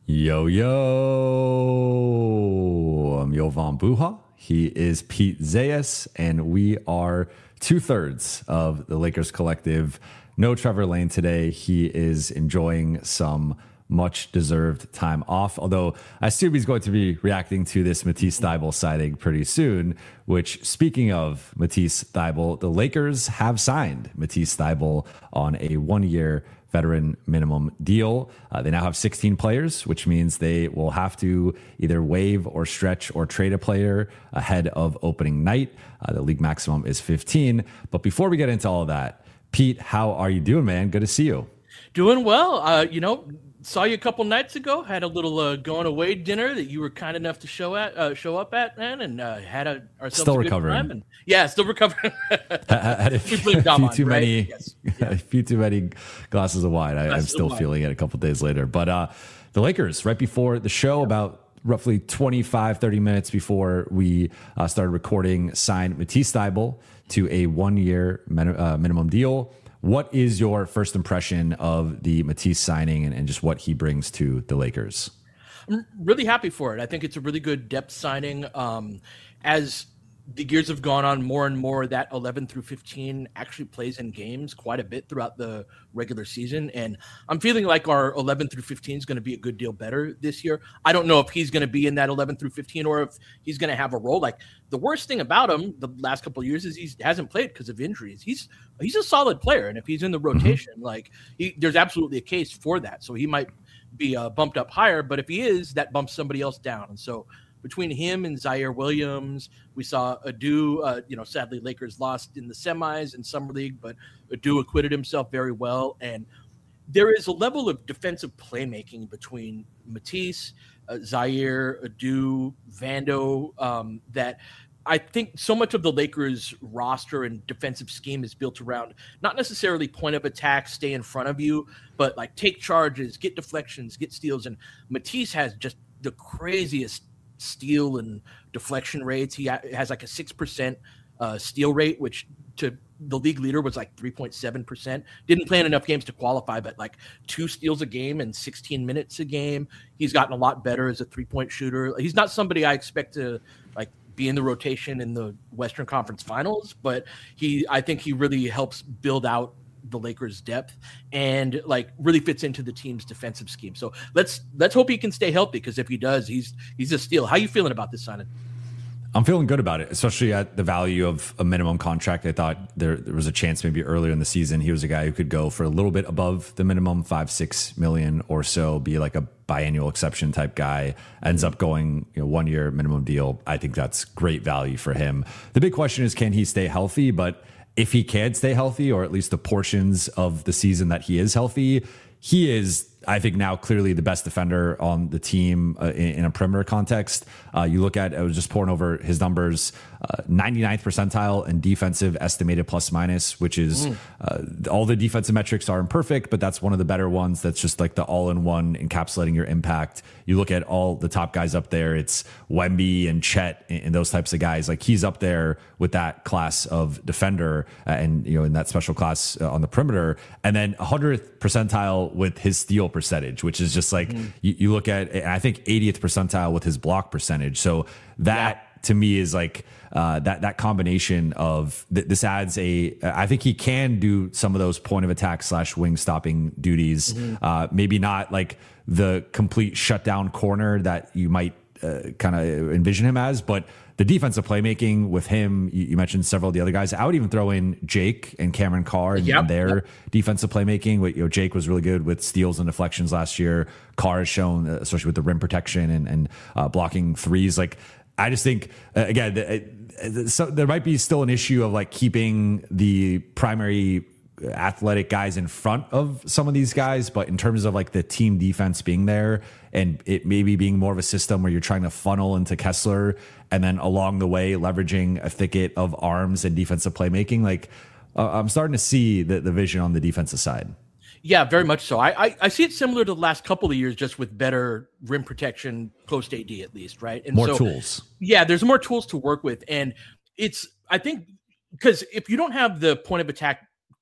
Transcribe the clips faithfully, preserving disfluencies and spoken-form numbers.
Yo, yo, I'm Yovan Buha. He is Pete Zayas, and we are two thirds of the Lakers collective. No Trevor Lane today. He is enjoying some much deserved time off, although I assume he's going to be reacting to this Matisse Thybulle signing pretty soon, which, speaking of Matisse Thybulle, the Lakers have signed Matisse Thybulle on a one-year veteran minimum deal. Uh, they now have sixteen players, which means they will have to either waive or stretch or trade a player ahead of opening night. Uh, the league maximum is fifteen. But before we get into all of that, Pete, how are you doing, man? Good to see you. Doing well. Uh, you know, saw you a couple nights ago. Had a little uh, going away dinner that you were kind enough to show at, uh, show up at, man, and uh, had a ourselves still a good recovering. time. And, yeah, still recovering. had a few, few on, too right? many, yes. yeah. a few too many glasses of wine. I, I'm still wine. feeling it a couple days later. But uh, the Lakers, right before the show, about roughly twenty-five, thirty minutes before we uh, started recording, signed Matisse Thybulle to a one-year min- uh, minimum deal. What is your first impression of the Matisse signing and, and just what he brings to the Lakers? I'm really happy for it. I think it's a really good depth signing. Um, as the years have gone on, more and more that eleven through fifteen actually plays in games quite a bit throughout the regular season. And I'm feeling like our eleven through fifteen is going to be a good deal better this year. I don't know if he's going to be in that eleven through fifteen or if he's going to have a role. Like, the worst thing about him the last couple of years is he hasn't played because of injuries. He's he's a solid player. And if he's in the rotation, mm-hmm. like he, there's absolutely a case for that. So he might be uh, bumped up higher, but if he is, that bumps somebody else down. And so between him and Zaire Williams, we saw Adu, uh, you know, sadly Lakers lost in the semis in Summer League, but Adu acquitted himself very well. And there is a level of defensive playmaking between Matisse, uh, Zaire, Adu, Vando, um, that I think so much of the Lakers roster and defensive scheme is built around not necessarily point of attack, stay in front of you, but like take charges, get deflections, get steals. And Matisse has just the craziest steal and deflection rates. He has like a six percent uh, steal rate, which to the league leader was like three point seven percent. Didn't play in enough games to qualify, but like two steals a game and sixteen minutes a game. He's gotten a lot better as a three-point shooter. He's not somebody I expect to like be in the rotation in the Western Conference Finals, but he, I think he really helps build out the Lakers' depth and like really fits into the team's defensive scheme. So let's let's hope he can stay healthy, because if he does, he's he's a steal. How you feeling about this signing? I'm feeling good about it, especially at the value of a minimum contract. I thought there, there was a chance maybe earlier in the season he was a guy who could go for a little bit above the minimum, five, six million or so, be like a biannual exception type guy, ends up going, you know, one year minimum deal. I think that's great value for him. The big question is, can he stay healthy? But if he can stay healthy, or at least the portions of the season that he is healthy, he is, I think, now clearly the best defender on the team uh, in, in a perimeter context. Uh, you look at, I was just pouring over his numbers, uh, ninety-ninth percentile in defensive estimated plus minus, which is mm. uh, all the defensive metrics are imperfect, but that's one of the better ones. That's just like the all-in-one encapsulating your impact. You look at all the top guys up there, it's Wemby and Chet and, and those types of guys. Like, he's up there with that class of defender uh, and, you know, in that special class uh, on the perimeter. And then one hundredth percentile with his steal percentage, which is just like, mm. you, you look at, I think eightieth percentile with his block percentage. So that yeah. to me is like uh, that, that combination of th- this adds a, I think he can do some of those point of attack slash wing stopping duties. Mm-hmm. Uh, maybe not like the complete shutdown corner that you might uh, kind of envision him as, but the defensive playmaking with him, you, you mentioned several of the other guys. I would even throw in Jake and Cameron Carr and, yep, and their yep. defensive playmaking. You know, Jake was really good with steals and deflections last year. Carr has shown, uh, especially with the rim protection and, and uh, blocking threes. Like, I just think, uh, again, the, so there might be still an issue of like keeping the primary athletic guys in front of some of these guys, but in terms of like the team defense being there and it maybe being more of a system where you're trying to funnel into Kessler and then along the way leveraging a thicket of arms and defensive playmaking, like uh, I'm starting to see the, the vision on the defensive side. Yeah, very much so. I, I I see it similar to the last couple of years, just with better rim protection post A D at least, right? And more so, tools. Yeah, there's more tools to work with, and it's I think because if you don't have the point of attack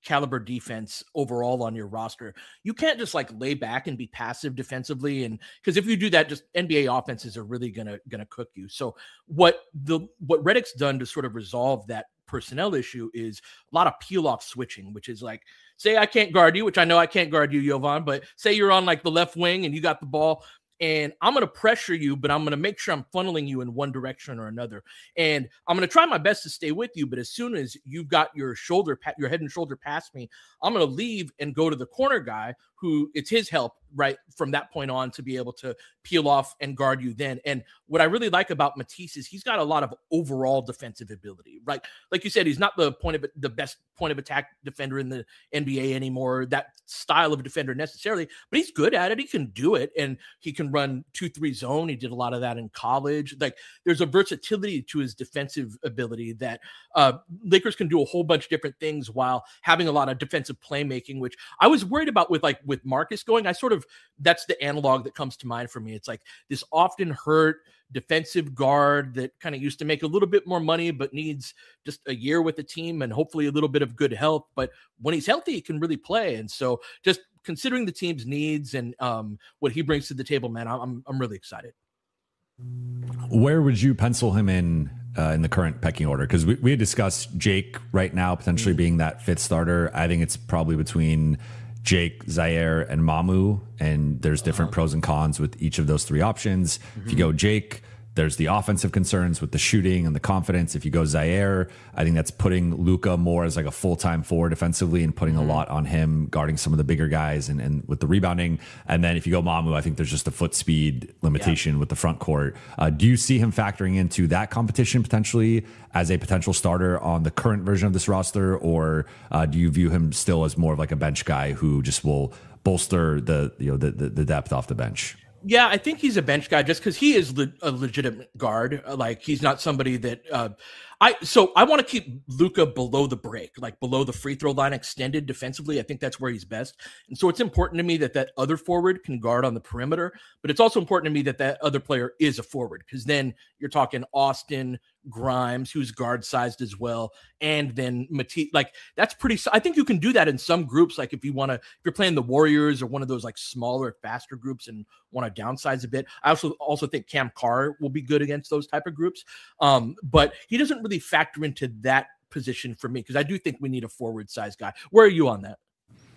caliber defense overall on your roster. You can't just like lay back and be passive defensively. And because if you do that, just N B A offenses are really gonna gonna cook you. So what the what Redick's done to sort of resolve that personnel issue is a lot of peel off switching, which is like, say I can't guard you, which I know I can't guard you, Jovan, but say you're on like the left wing and you got the ball. And I'm going to pressure you, but I'm going to make sure I'm funneling you in one direction or another. And I'm going to try my best to stay with you. But as soon as you've got your shoulder, your head and shoulder past me, I'm going to leave and go to the corner guy who it's his help right from that point on to be able to peel off and guard you then. And what I really like about Matisse is he's got a lot of overall defensive ability, right? Like you said, he's not the point of the best point of attack defender in the N B A anymore, that style of defender necessarily, but he's good at it. He can do it. And he can run two, three zone. He did a lot of that in college. Like there's a versatility to his defensive ability that uh, Lakers can do a whole bunch of different things while having a lot of defensive playmaking, which I was worried about with like with Marcus going. I sort of, that's the analog that comes to mind for me. It's like this often hurt defensive guard that kind of used to make a little bit more money, but needs just a year with the team and hopefully a little bit of good health. But when he's healthy, he can really play. And so just considering the team's needs and um, what he brings to the table, man, I'm, I'm really excited. Where would you pencil him in uh, in the current pecking order? Because we, we had discussed Jake right now potentially mm-hmm. being that fifth starter. I think it's probably between Jake, Zaire, and Mamu, and there's different uh-huh. pros and cons with each of those three options. Mm-hmm. If you go Jake, there's the offensive concerns with the shooting and the confidence. If you go Zaire, I think that's putting Luka more as like a full-time forward defensively and putting mm-hmm. a lot on him guarding some of the bigger guys and, and with the rebounding. And then if you go Mamu, I think there's just a foot speed limitation yeah. with the front court. Uh, do you see him factoring into that competition potentially as a potential starter on the current version of this roster? Or uh, do you view him still as more of like a bench guy who just will bolster the, you know, the, the, the depth off the bench? Yeah, I think he's a bench guy just because he is le- a legitimate guard. Like he's not somebody that uh, I. So I want to keep Luka below the break, like below the free throw line, extended defensively. I think that's where he's best. And so it's important to me that that other forward can guard on the perimeter, but it's also important to me that that other player is a forward because then you're talking Austin, Grimes, who's guard sized as well, and then Matisse. Like that's pretty. I think you can do that in some groups. Like if you want to, if you're playing the Warriors or one of those like smaller, faster groups and want to downsize a bit. I also also think Cam Carr will be good against those type of groups. Um, but he doesn't really factor into that position for me because I do think we need a forward size guy. Where are you on that?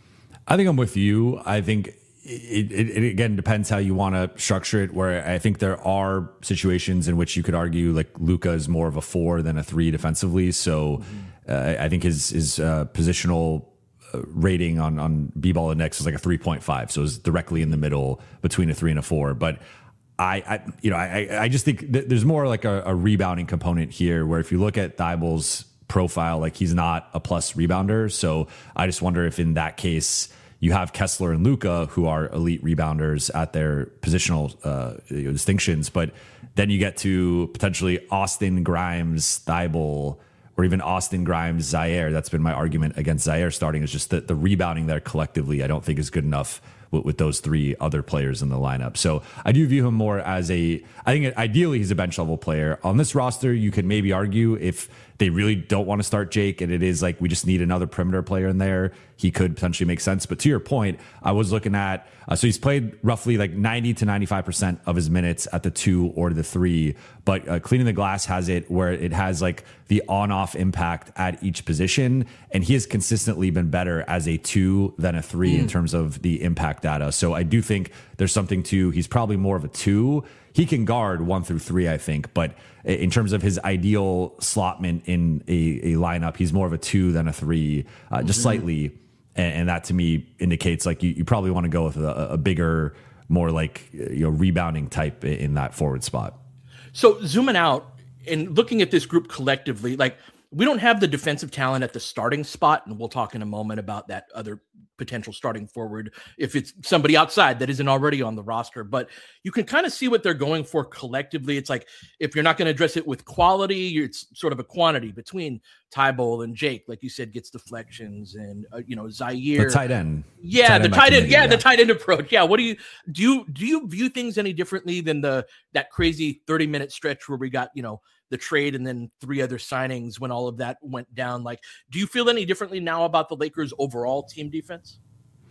I think I'm with you. I think. It, it, it again depends how you want to structure it, where I think there are situations in which you could argue like Luka is more of a four than a three defensively. So mm-hmm. uh, I think his his uh, positional uh, rating on, on B-Ball Index is like a three point five. So it's directly in the middle between a three and a four. But I, I you know, I, I just think th- there's more like a, a rebounding component here where if you look at Thibel's profile, like he's not a plus rebounder. So I just wonder if in that case, you have Kessler and Luka, who are elite rebounders at their positional uh, distinctions, but then you get to potentially Austin, Grimes, Thybulle, or even Austin, Grimes, Zaire. That's been my argument against Zaire starting, is just that the rebounding there collectively I don't think is good enough with, with those three other players in the lineup. So I do view him more as a, I think ideally he's a bench level player. On this roster, you could maybe argue if they really don't want to start Jake and it is like we just need another perimeter player in there, he could potentially make sense. But to your point, I was looking at, uh, so he's played roughly like ninety to ninety-five percent of his minutes at the two or the three, but uh, Cleaning the Glass has it where it has like the on-off impact at each position. And he has consistently been better as a two than a three mm. in terms of the impact data. So I do think there's something to, he's probably more of a two. He can guard one through three, I think, but in terms of his ideal slotment in a, a lineup, he's more of a two than a three, uh, just mm-hmm. slightly. And, and that to me indicates like you, you probably want to go with a, a bigger, more like you know rebounding type in that forward spot. So zooming out and looking at this group collectively, like we don't have the defensive talent at the starting spot, and we'll talk in a moment about that other potential starting forward if it's somebody outside that isn't already on the roster. But you can kind of see what they're going for collectively. It's like, if you're not going to address it with quality, it's sort of a quantity between Thybulle and Jake, like you said, gets deflections, and uh, you know, Zaire, the tight end, yeah, tight the end tight end, yeah, yeah, the tight end approach. Yeah, what do you do? You do you view things any differently than the that crazy thirty minute stretch where we got, you know, the trade and then three other signings when all of that went down? Like, do you feel any differently now about the Lakers' overall team defense?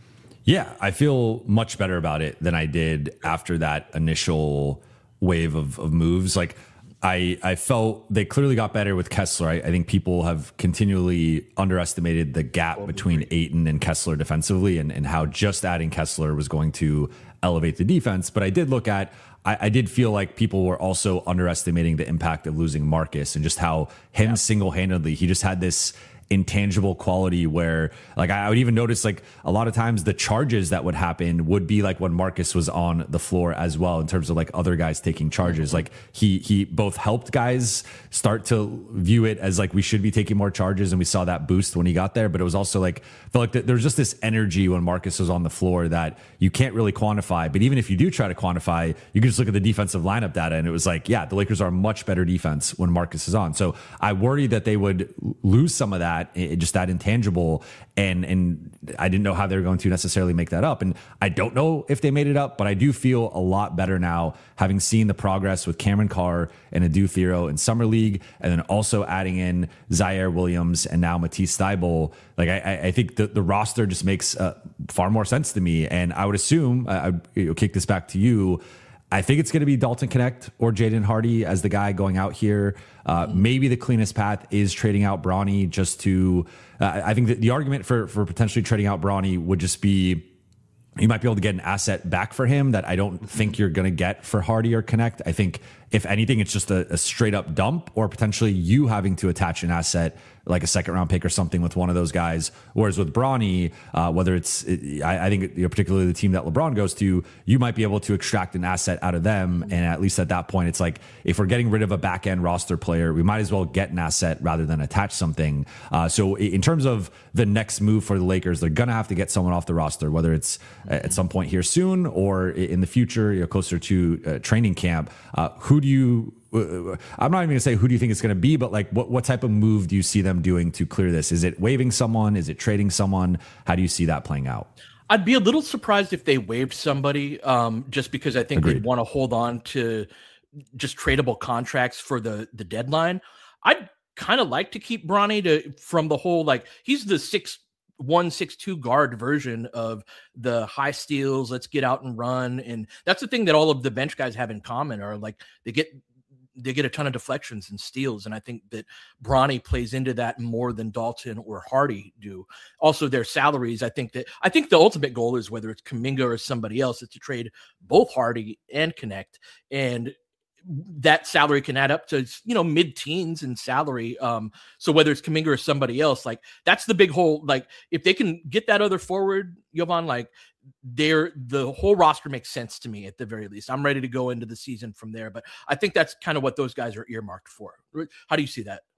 Yeah, I feel much better about it than I did after that initial wave of, of moves. Like, I I felt they clearly got better with Kessler. I, I think people have continually underestimated the gap between Ayton and Kessler defensively, and, and how just adding Kessler was going to elevate the defense. But I did look at, I, I did feel like people were also underestimating the impact of losing Marcus, and just how him yeah. single-handedly, he just had this intangible quality where, like, I would even notice, like, a lot of times the charges that would happen would be like when Marcus was on the floor as well, in terms of like other guys taking charges. Like, he he both helped guys start to view it as like, we should be taking more charges, and we saw that boost when he got there. But it was also like, I felt like there's just this energy when Marcus was on the floor that you can't really quantify. But even if you do try to quantify, you can just look at the defensive lineup data, and it was like, yeah, the Lakers are much better defense when Marcus is on. So I worried that they would lose some of that, just that intangible, and and I didn't know how they were going to necessarily make that up, and I don't know if they made it up, but I do feel a lot better now, having seen the progress with Cameron Carr and Adu Thiro in summer league, and then also adding in Zaire Williams and now Matisse Thybulle. Like, I, I think the, the roster just makes uh, far more sense to me, and I would assume, I, I'd you know, kick this back to you, I think it's going to be Dalton Knecht or Jaden Hardy as the guy going out here. Uh, maybe the cleanest path is trading out Bronny just to, uh, I think that the argument for, for potentially trading out Bronny would just be, you might be able to get an asset back for him that I don't think you're going to get for Hardy or Knecht. I think if anything, it's just a, a straight up dump, or potentially you having to attach an asset like a second round pick or something with one of those guys. Whereas with Bronny, uh, whether it's, I, I think, you know, particularly the team that LeBron goes to, you might be able to extract an asset out of them. And at least at that point, it's like, if we're getting rid of a back end roster player, we might as well get an asset rather than attach something. Uh, so in terms of the next move for the Lakers, they're going to have to get someone off the roster, whether it's at some point here soon or in the future, you know, closer to uh, training camp. Uh, who do you, I'm not even going to say who do you think it's going to be, but like, what, what type of move do you see them doing to clear this? Is it waiving someone? Is it trading someone? How do you see that playing out? I'd be a little surprised if they waived somebody, um, just because I think Agreed. they'd want to hold on to just tradable contracts for the, the deadline. I'd kind of like to keep Bronny to, from the whole, like, he's the six one six two guard version of the high steals. Let's get out and run. And that's the thing that all of the bench guys have in common, are like, they get, they get a ton of deflections and steals. And I think that Bronny plays into that more than Dalton or Hardy do. Also, their salaries, I think that, I think the ultimate goal is, whether it's Kuminga or somebody else, is to trade both Hardy and Knecht. And that salary can add up to, you know, mid-teens in salary. Um, so whether it's Kuminga or somebody else, like, that's the big hole. Like, if they can get that other forward, Jovan, like, they're, the whole roster makes sense to me at the very least. I'm ready to go into the season from there, but I think that's kind of what those guys are earmarked for. How do you see that?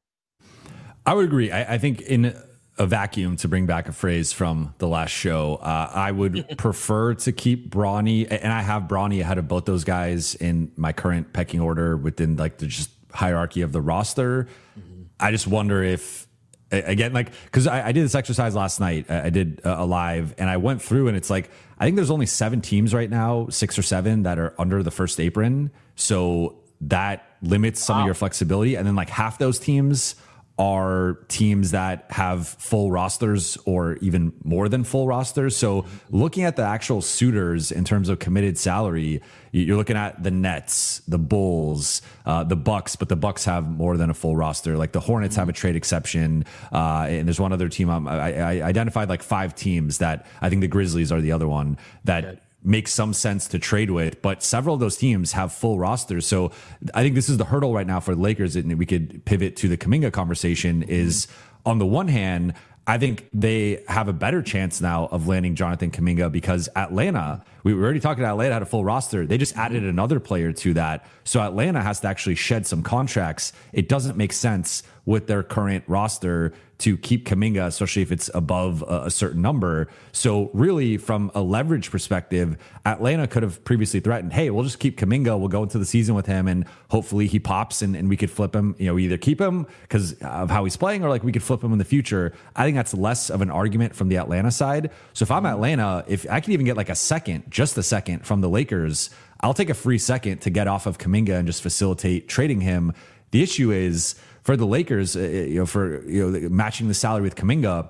I would agree. I, I think in a vacuum, to bring back a phrase from the last show, uh, I would prefer to keep Bronny, and I have Bronny ahead of both those guys in my current pecking order within like the just hierarchy of the roster. Mm-hmm. I just wonder if, again, like, because I, I did this exercise last night. I did a live, and I went through, and it's like, I think there's only seven teams right now, six or seven, that are under the first apron. So that limits some wow. of your flexibility. And then like half those teams are teams that have full rosters or even more than full rosters. So looking at the actual suitors in terms of committed salary, you're looking at the Nets, the Bulls, uh, the Bucks, but the Bucks have more than a full roster. Like the Hornets have a trade exception. Uh, and there's one other team. Um, I, I identified like five teams that I think the Grizzlies are the other one that okay. makes some sense to trade with, but several of those teams have full rosters. So I think this is the hurdle right now for the Lakers, and we could pivot to the Kuminga conversation, is on the one hand, I think they have a better chance now of landing Jonathan Kuminga because Atlanta we were already talking about Atlanta had a full roster. They just added another player to that. So Atlanta has to actually shed some contracts. It doesn't make sense with their current roster to keep Kuminga, especially if it's above a, a certain number. So really, from a leverage perspective, Atlanta could have previously threatened, hey, we'll just keep Kuminga. We'll go into the season with him, and hopefully he pops, and, and we could flip him. You know, we either keep him because of how he's playing, or like we could flip him in the future. I think that's less of an argument from the Atlanta side. So if I'm Atlanta, if I could even get like a second, just a second from the Lakers, I'll take a free second to get off of Kuminga and just facilitate trading him. The issue is for the Lakers, uh, you know, for you know matching the salary with Kuminga,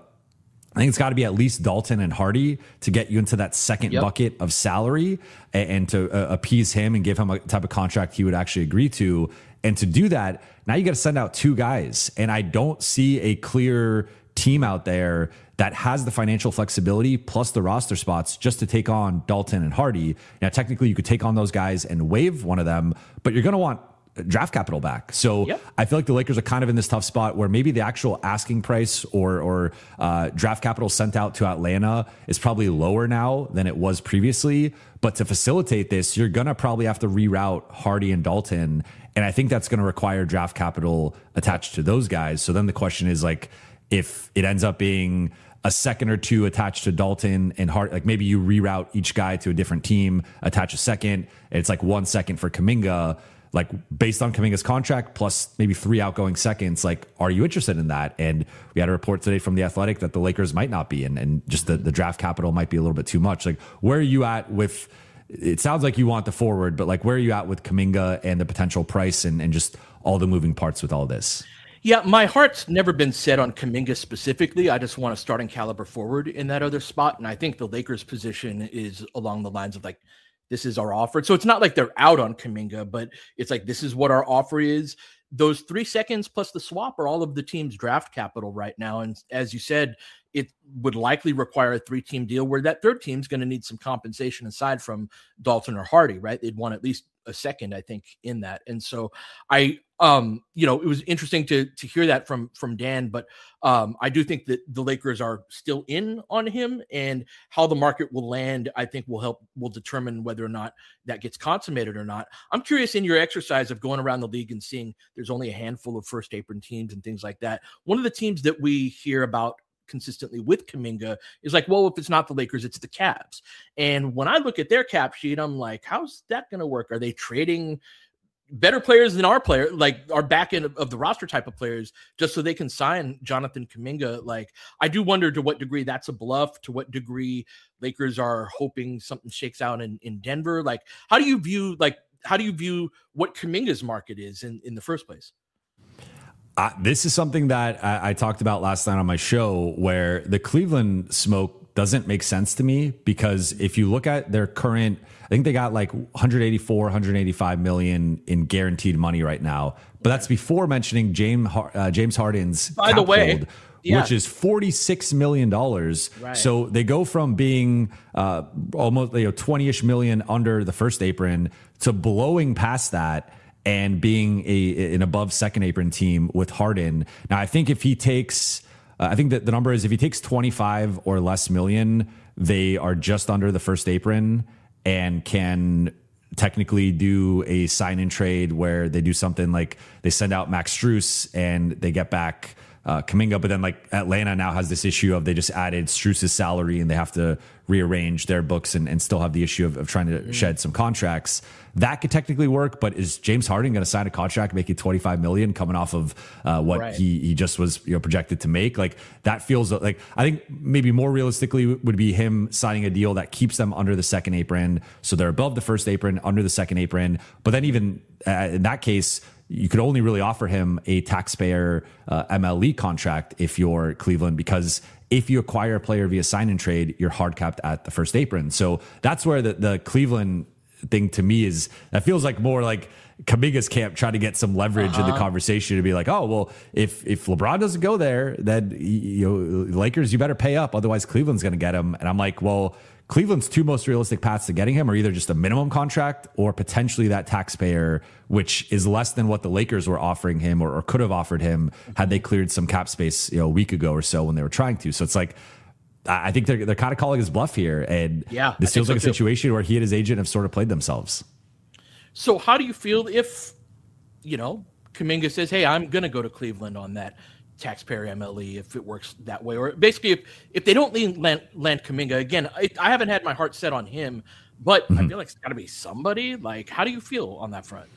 I think it's got to be at least Dalton and Hardy to get you into that second yep. bucket of salary, and, and to uh, appease him and give him a type of contract he would actually agree to. And to do that, now you got to send out two guys, and I don't see a clear team out there that has the financial flexibility plus the roster spots just to take on Dalton and Hardy. Now, technically, you could take on those guys and waive one of them, but you're going to want draft capital back. So yep. I feel like the Lakers are kind of in this tough spot where maybe the actual asking price or or uh, draft capital sent out to Atlanta is probably lower now than it was previously. But to facilitate this, you're going to probably have to reroute Hardy and Dalton. And I think that's going to require draft capital attached to those guys. So then the question is, like, if it ends up being a second or two attached to Dalton and Hart, like maybe you reroute each guy to a different team, attach a second. It's like one second for Kuminga. Like based on Kuminga's contract plus maybe three outgoing seconds, like, are you interested in that? And we had a report today from The Athletic that the Lakers might not be, and, and just the, the draft capital might be a little bit too much. Like, where are you at with, it sounds like you want the forward, but like, where are you at with Kuminga and the potential price and, and just all the moving parts with all this? Yeah, my heart's never been set on Kuminga specifically. I just want a starting caliber forward in that other spot. And I think the Lakers' position is along the lines of like, this is our offer. So it's not like they're out on Kuminga, but it's like, this is what our offer is. Those three seconds plus the swap are all of the team's draft capital right now. And as you said, it would likely require a three-team deal where that third team's going to need some compensation aside from Dalton or Hardy, right? They'd want at least a second, I think, in that. And so I, um, you know, it was interesting to to hear that from from Dan, but um, I do think that the Lakers are still in on him, and how the market will land, I think, will help, will determine whether or not that gets consummated or not. I'm curious, in your exercise of going around the league and seeing there's only a handful of first apron teams and things like that. One of the teams that we hear about consistently with Kuminga is like, well, if it's not the Lakers, it's the Cavs. And when I look at their cap sheet, I'm like, how's that going to work? Are they trading better players than our player, like our back end of, of the roster type of players, just so they can sign Jonathan Kuminga? Like, I do wonder to what degree that's a bluff, to what degree Lakers are hoping something shakes out in, in Denver. Like, how do you view, like, how do you view what Kuminga's market is in, in the first place? Uh, this is something that I, I talked about last night on my show, where the Cleveland smoke doesn't make sense to me, because if you look at their current, I think they got like one eighty-four, one eighty-five million in guaranteed money right now, but that's before mentioning James uh, James Harden's by the way hold, yeah. which is forty-six million dollars. Right. So they go from being uh, almost, you know, twenty-ish million under the first apron to blowing past that and being a an above second apron team with Harden. Now, I think if he takes, uh, I think that the number is if he takes twenty-five or less million, they are just under the first apron and can technically do a sign and trade where they do something like they send out Max Strus and they get back uh, Kuminga. But then like Atlanta now has this issue of they just added Strus's salary and they have to rearrange their books and, and still have the issue of, of trying to mm. shed some contracts. That could technically work, but is James Harden going to sign a contract making twenty-five million coming off of uh, what right. he he just was, you know, projected to make? Like, that feels like, I think maybe more realistically would be him signing a deal that keeps them under the second apron, so they're above the first apron, under the second apron. But then even uh, in that case, you could only really offer him a taxpayer uh, M L E contract if you're Cleveland, because if you acquire a player via sign and trade, you're hard capped at the first apron. So that's where the, the Cleveland thing to me is, that feels like more like Kuminga's camp trying to get some leverage uh-huh. in the conversation to be like, oh, well, if if LeBron doesn't go there, then, you know, Lakers, you better pay up, otherwise Cleveland's going to get him. And I'm like, well, Cleveland's two most realistic paths to getting him are either just a minimum contract or potentially that taxpayer, which is less than what the Lakers were offering him or, or could have offered him had they cleared some cap space, you know, a week ago or so when they were trying to. So it's like, I think they're they're kind of calling his bluff here, and yeah, this feels so like a too. situation where he and his agent have sort of played themselves. So how do you feel if, you know, Kuminga says, "Hey, I'm going to go to Cleveland on that taxpayer M L E," if it works that way, or basically if if they don't land, land Kuminga again, I, I haven't had my heart set on him, but mm-hmm. I feel like it's got to be somebody. Like, how do you feel on that front?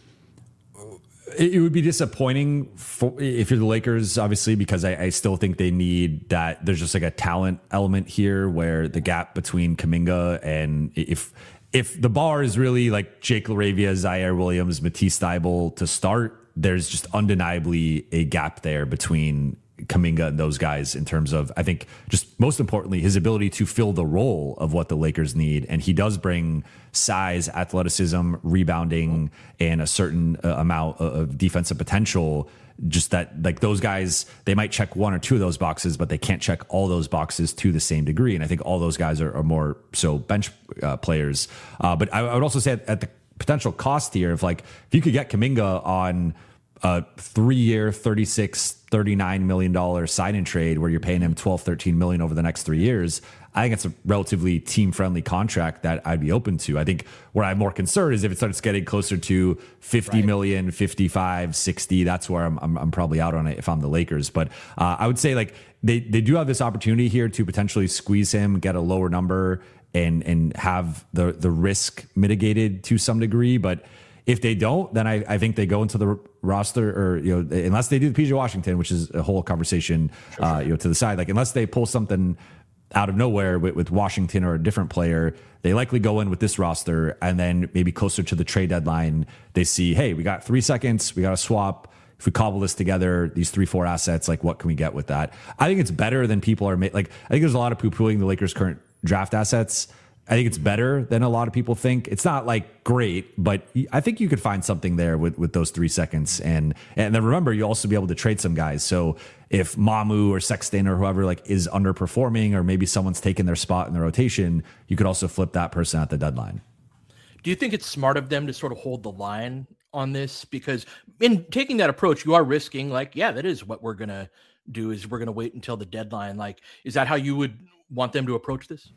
It would be disappointing for, if you're the Lakers, obviously, because I, I still think they need that. There's just like a talent element here where the gap between Kuminga and if if the bar is really like Jake LaRavia, Zaire Williams, Matisse Thybulle to start, there's just undeniably a gap there between Kuminga and those guys in terms of, I think, just most importantly, his ability to fill the role of what the Lakers need. And he does bring size, athleticism, rebounding, and a certain uh, amount of defensive potential. Just that, like those guys, they might check one or two of those boxes, but they can't check all those boxes to the same degree. And I think all those guys are, are more so bench uh, players. Uh, but I, I would also say at, at the potential cost here of like, if you could get Kuminga on a three-year, thirty-six, thirty-nine million dollars sign-in trade where you're paying him twelve, thirteen million over the next three years, I think it's a relatively team-friendly contract that I'd be open to. I think where I'm more concerned is if it starts getting closer to fifty right. million, fifty-five, sixty, that's where I'm, I'm, I'm probably out on it if I'm the Lakers. But uh, I would say like they, they do have this opportunity here to potentially squeeze him, get a lower number, and and have the the risk mitigated to some degree. But if they don't, then I, I think they go into the roster, or you know, unless they do the P J Washington, which is a whole conversation, sure, uh, you know, to the side. Like unless they pull something out of nowhere with, with Washington or a different player, they likely go in with this roster, and then maybe closer to the trade deadline, they see, hey, we got three seconds, we got to swap. If we cobble this together, these three, four assets, like what can we get with that? I think it's better than people are ma- like. I think there's a lot of poo-pooing the Lakers' current draft assets. I think it's better than a lot of people think. It's not like great, but I think you could find something there with, with those three seconds. And and then remember, you also be able to trade some guys. So if Mamu or Sexton or whoever like is underperforming, or maybe someone's taken their spot in the rotation, you could also flip that person at the deadline. Do you think it's smart of them to sort of hold the line on this? Because in taking that approach, you are risking like, yeah, that is what we're going to do, is we're going to wait until the deadline. Like, is that how you would want them to approach this?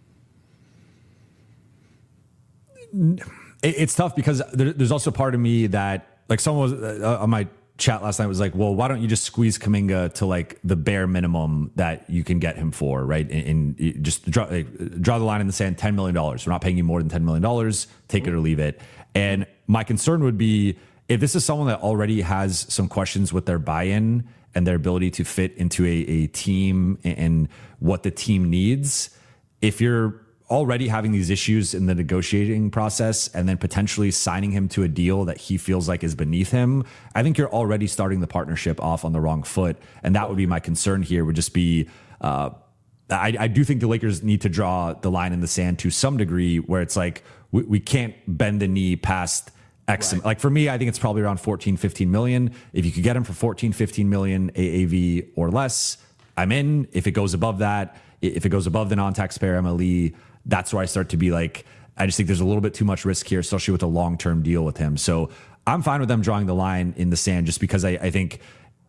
It's tough because there, there's also part of me that like someone was uh, on my chat last night was like, well, why don't you just squeeze Kuminga to like the bare minimum that you can get him for, right? And, and just draw, like, draw the line in the sand, ten million dollars. We're not paying you more than ten million dollars. Take it or leave it. And my concern would be if this is someone that already has some questions with their buy-in and their ability to fit into a, a team and what the team needs, if you're already having these issues in the negotiating process and then potentially signing him to a deal that he feels like is beneath him, I think you're already starting the partnership off on the wrong foot. And that would be my concern here, would just be, uh, I, I do think the Lakers need to draw the line in the sand to some degree where it's like, we, we can't bend the knee past X. Right. Like for me, I think it's probably around fourteen, fifteen million. If you could get him for fourteen, fifteen million A A V or less, I'm in. If it goes above that, if it goes above the non-taxpayer M L E, that's where I start to be like, I just think there's a little bit too much risk here, especially with a long-term deal with him. So I'm fine with them drawing the line in the sand just because I, I think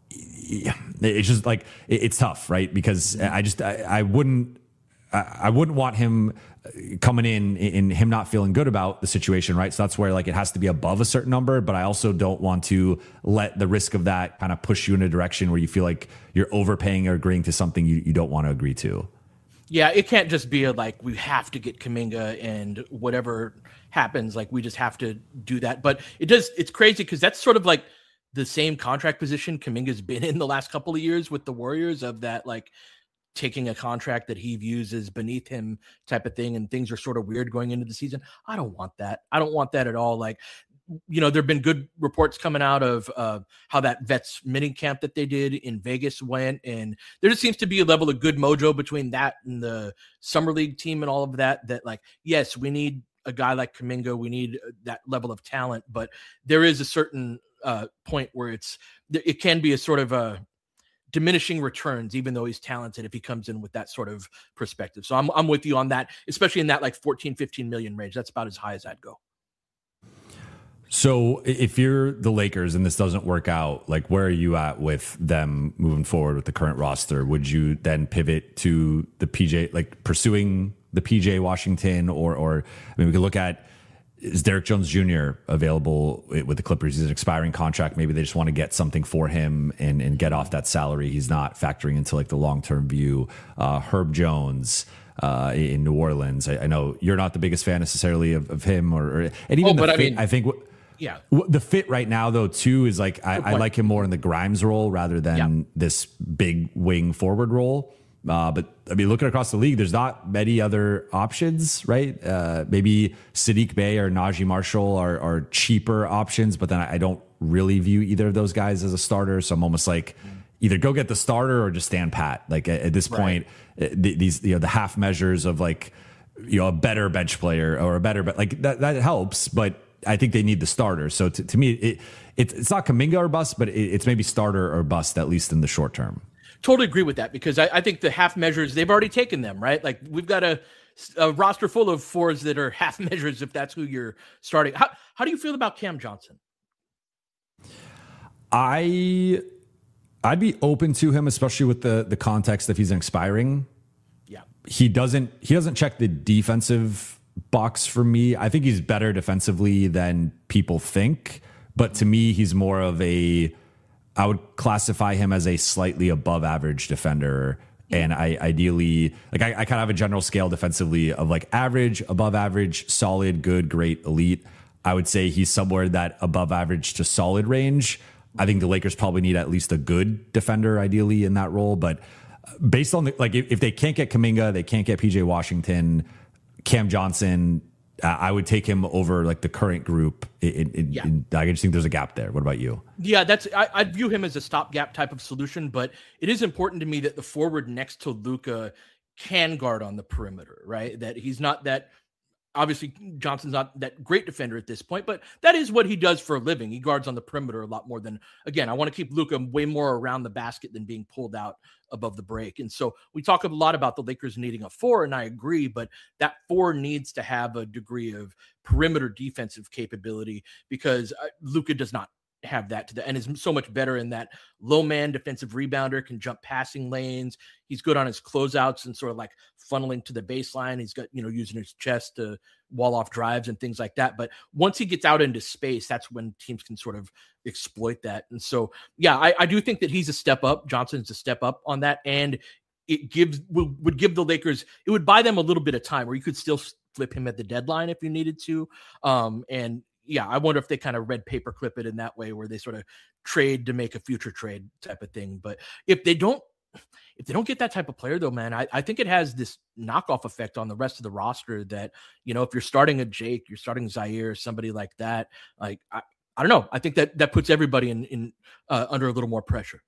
it's just like, it's tough, right? Because I just, I, I wouldn't, I wouldn't want him coming in and him not feeling good about the situation, right? So that's where like it has to be above a certain number, but I also don't want to let the risk of that kind of push you in a direction where you feel like you're overpaying or agreeing to something you, you don't want to agree to. Yeah, it can't just be a, like, we have to get Kuminga and whatever happens, like, we just have to do that. But it does, it's crazy because that's sort of like the same contract position Kuminga's been in the last couple of years with the Warriors, of that, like, taking a contract that he views as beneath him type of thing, and things are sort of weird going into the season. I don't want that. I don't want that at all. Like, you know, there've been good reports coming out of uh, how that vets mini camp that they did in Vegas went, and there just seems to be a level of good mojo between that and the summer league team and all of that, that like, yes, we need a guy like Kuminga. We need that level of talent, but there is a certain uh, point where it's, it can be a sort of a diminishing returns, even though he's talented, if he comes in with that sort of perspective. So I'm, I'm with you on that, especially in that like fourteen, fifteen million range. That's about as high as I'd go. So if you're the Lakers and this doesn't work out, like where are you at with them moving forward with the current roster? Would you then pivot to the P J, like pursuing the P J Washington, or, or I mean, we could look at, is Derrick Jones Junior available with the Clippers? He's an expiring contract. Maybe they just want to get something for him and, and get off that salary. He's not factoring into like the long-term view. Uh, Herb Jones uh, in New Orleans. I, I know you're not the biggest fan necessarily of, of him, or, or and even oh, the but fit, I mean, I think. Yeah. The fit right now, though, too, is like I, I like him more in the Grimes role rather than yeah. this big wing forward role. Uh, but I mean, looking across the league, there's not many other options, right? Uh, maybe Sadiq Bey or Najee Marshall are, are cheaper options, but then I, I don't really view either of those guys as a starter. So I'm almost like either go get the starter or just stand pat. Like at, at this point, right. these you know the half measures of like you know a better bench player or a better like that that helps, but I think they need the starter. So to, to me, it, it it's not Kuminga or bust, but it, it's maybe starter or bust, at least in the short term. Totally agree with that, because I, I think the half measures, they've already taken them, right? Like we've got a, a roster full of fours that are half measures if that's who you're starting. How, how do you feel about Cam Johnson? I, I'd be open to him, especially with the, the context if he's expiring. Yeah. He doesn't, he doesn't check the defensive box for me. I think he's better defensively than people think, but to me, he's more of a, I would classify him as a slightly above average defender. And I ideally, like I, I kind of have a general scale defensively of like average, above average, solid, good, great, elite. I would say he's somewhere in that above average to solid range. I think the Lakers probably need at least a good defender ideally in that role. But based on the, like, if, if they can't get Kuminga, they can't get P J Washington, Cam Johnson, Uh, I would take him over like the current group. In, in, yeah. in, I just think there's a gap there. What about you? Yeah, that's I, I'd view him as a stopgap type of solution, but it is important to me that the forward next to Luka can guard on the perimeter, right? That he's not that. Obviously, Johnson's not that great defender at this point, but that is what he does for a living. He guards on the perimeter a lot more than, again, I want to keep Luka way more around the basket than being pulled out above the break. And so we talk a lot about the Lakers needing a four, and I agree, but that four needs to have a degree of perimeter defensive capability, because Luka does not have that to the and is so much better in that low man defensive rebounder, can jump passing lanes. He's good on his closeouts and sort of like funneling to the baseline. He's got, you know, using his chest to wall off drives and things like that. But once he gets out into space, that's when teams can sort of exploit that. And so, yeah, I, I do think that he's a step up. Johnson's a step up on that. And it gives would, would give the Lakers, it would buy them a little bit of time where you could still flip him at the deadline if you needed to. Um, and yeah, I wonder if they kind of red paper clip it in that way where they sort of trade to make a future trade type of thing. But if they don't, if they don't get that type of player though, man, I, I think it has this knockoff effect on the rest of the roster that, you know, if you're starting a Jake, you're starting Zaire, somebody like that, like, I, I don't know. I think that that puts everybody in, in uh, under a little more pressure.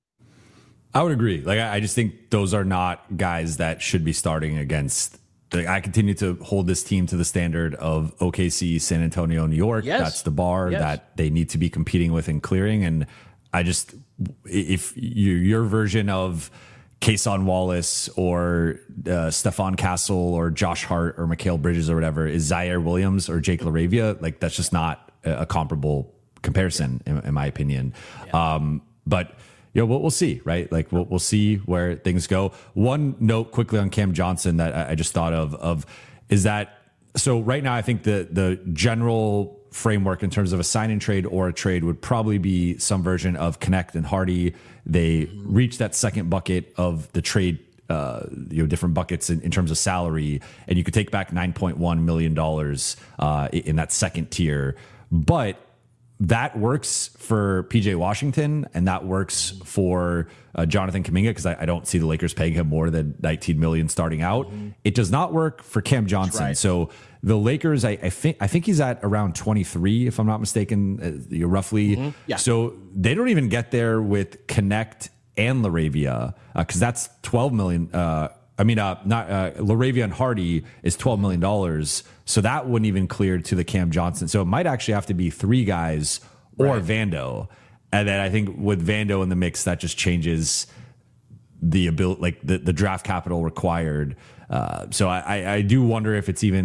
I would agree. Like, I, I just think those are not guys that should be starting against. I continue to hold this team to the standard of O K C, San Antonio, New York. Yes. That's the bar yes. that they need to be competing with and clearing. And I just, if you, your version of Kason Wallace or uh, Stephon Castle or Josh Hart or Mikal Bridges or whatever is Zaire Williams or Jake LaRavia, like that's just not a, a comparable comparison, in, in my opinion. Yeah. Um, but you know, we'll, we'll see, right? Like we'll, we'll see where things go. One note quickly on Cam Johnson that I, I just thought of, of is that, so right now I think the, the general framework in terms of a sign and trade or a trade would probably be some version of Connect and Hardy. They mm-hmm. reach that second bucket of the trade, uh, you know, different buckets in, in terms of salary, and you could take back nine point one million dollars uh, in that second tier. But that works for P J Washington, and that works for uh, Jonathan Kuminga, because I, I don't see the Lakers paying him more than nineteen million dollars starting out. Mm-hmm. It does not work for Cam Johnson. Right. So the Lakers, I, I think, I think he's at around twenty-three, if I'm not mistaken, uh, roughly. Mm-hmm. Yeah. So they don't even get there with Connect and LaRavia, because uh, that's twelve million dollars. Uh, I mean, uh, not uh, LaRavia and Hardy is twelve million dollars. So that wouldn't even clear to the Cam Johnson. So it might actually have to be three guys or right. Vando. And then I think with Vando in the mix, that just changes the ability, like the, the draft capital required. Uh, so I, I do wonder if it's even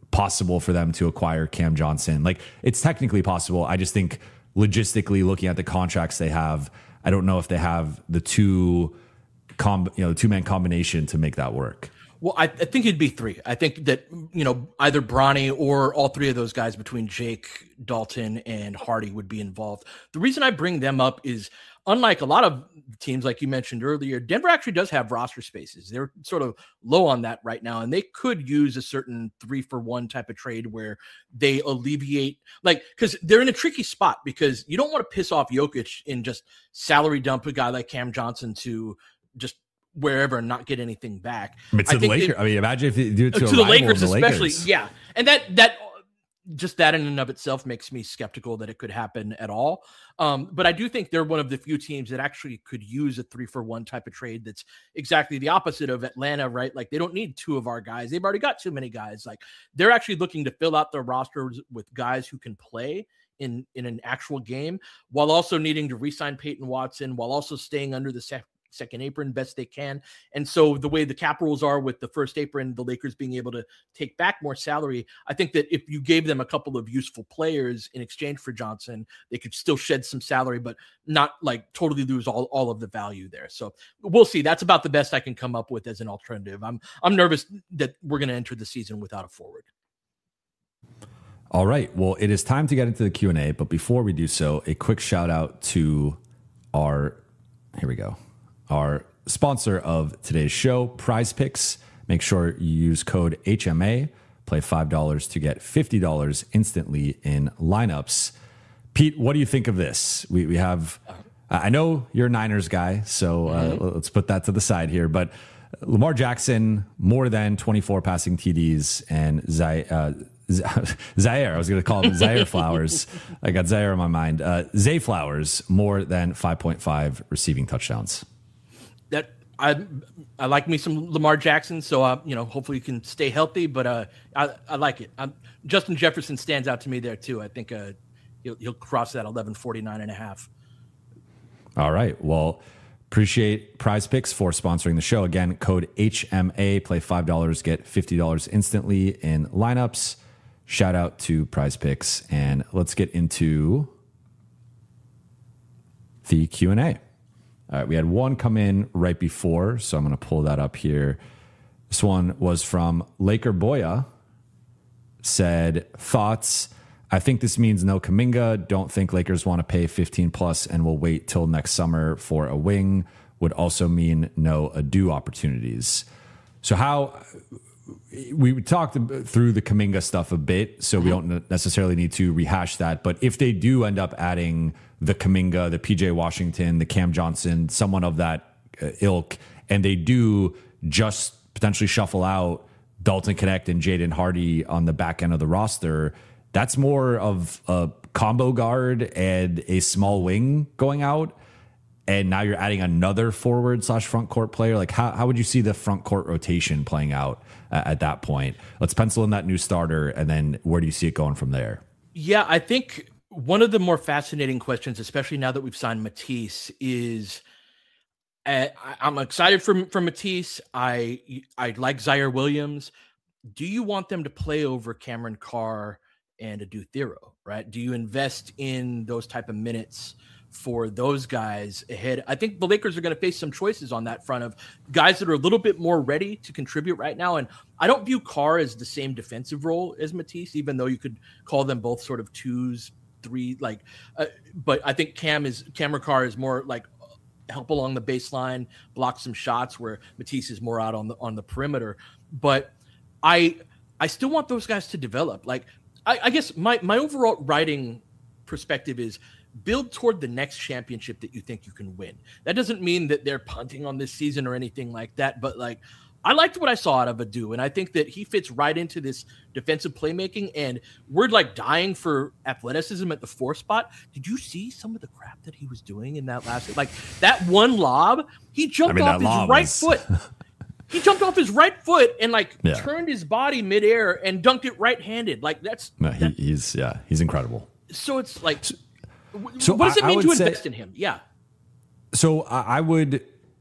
possible for them to acquire Cam Johnson. Like, it's technically possible. I just think logistically, looking at the contracts they have, I don't know if they have the two, com- you know, the two man combination to make that work. Well, I, I think it'd be three. I think that, you know, either Bronny or all three of those guys between Jake, Dalton, and Hardy would be involved. The reason I bring them up is, unlike a lot of teams, like you mentioned earlier, Denver actually does have roster spaces. They're sort of low on that right now, and they could use a certain three for one type of trade where they alleviate, like, because they're in a tricky spot because you don't want to piss off Jokic and just salary dump a guy like Cam Johnson to just wherever and not get anything back. I mean, to I the Lakers. I mean, imagine if you do it to, to the Lakers, the especially. Lakers. Yeah, and that that just that in and of itself makes me skeptical that it could happen at all. Um, but I do think they're one of the few teams that actually could use a three for one type of trade. That's exactly the opposite of Atlanta, right? Like, they don't need two of our guys. They've already got too many guys. Like, they're actually looking to fill out their rosters with guys who can play in in an actual game, while also needing to re-sign Peyton Watson, while also staying under the sec- second apron best they can. And so the way the cap rules are with the first apron, the Lakers being able to take back more salary, I think that if you gave them a couple of useful players in exchange for Johnson, they could still shed some salary, but not like totally lose all, all of the value there. So we'll see. That's about the best I can come up with as an alternative. I'm, I'm nervous that we're going to enter the season without a forward. All right. Well, it is time to get into the Q and A, but before we do so, a quick shout out to our, here we go. Our sponsor of today's show, Prize Picks. Make sure you use code H M A, play five dollars to get fifty dollars instantly in lineups. Pete, what do you think of this? We we have, I know you're a Niners guy, so uh, mm-hmm. let's put that to the side here. But Lamar Jackson, more than twenty-four passing T Ds, and Zay, uh, Zaire, I was going to call him Zaire Flowers. I got Zaire in my mind. Uh, Zay Flowers, more than five point five receiving touchdowns. That I I like me some Lamar Jackson, so uh, you know, hopefully you can stay healthy. But uh, I I like it. I'm, Justin Jefferson stands out to me there too. I think uh, he'll he'll cross that eleven forty-nine and a half. All right. Well, appreciate Prize Picks for sponsoring the show. Again, code H M A, play five dollars, get fifty dollars instantly in lineups. Shout out to Prize Picks, and let's get into the Q and A. All right, we had one come in right before, so I'm going to pull that up here. This one was from Laker Boya. Said, thoughts, I think this means no Kuminga. Don't think Lakers want to pay fifteen plus and will wait till next summer for a wing. Would also mean no ado opportunities. So how... We talked through the Kuminga stuff a bit, so we don't necessarily need to rehash that. But if they do end up adding the Kuminga, the P J Washington, the Cam Johnson, someone of that uh, ilk, and they do just potentially shuffle out Dalton Knecht and Jaden Hardy on the back end of the roster, that's more of a combo guard and a small wing going out. And now you're adding another forward slash front court player. Like, how, how would you see the front court rotation playing out uh, at that point? Let's pencil in that new starter, and then where do you see it going from there? Yeah, I think one of the more fascinating questions, especially now that we've signed Matisse, is uh, I'm excited for, for Matisse. I, I like Zaire Williams. Do you want them to play over Cameron Carr and Adu Thero, right? Do you invest in those type of minutes for those guys ahead? I think the Lakers are going to face some choices on that front of guys that are a little bit more ready to contribute right now. And I don't view Carr as the same defensive role as Matisse, even though you could call them both sort of twos, three, like, uh, but I think Cam is Cameron Carr is more like help along the baseline, block some shots, where Matisse is more out on the, on the perimeter. But I, I still want those guys to develop. Like, I, I guess my, my overall writing perspective is, build toward the next championship that you think you can win. That doesn't mean that they're punting on this season or anything like that, but like, I liked what I saw out of Adu, and I think that he fits right into this defensive playmaking, and we're like dying for athleticism at the four spot. Did you see some of the crap that he was doing in that last, like that one lob, he jumped I mean, off his right was... foot. He jumped off his right foot and like yeah. turned his body midair and dunked it right-handed. Like that's, no, he, that, he's, yeah, he's incredible. So it's like, So what does it I, mean to say, invest in him? Yeah. So I would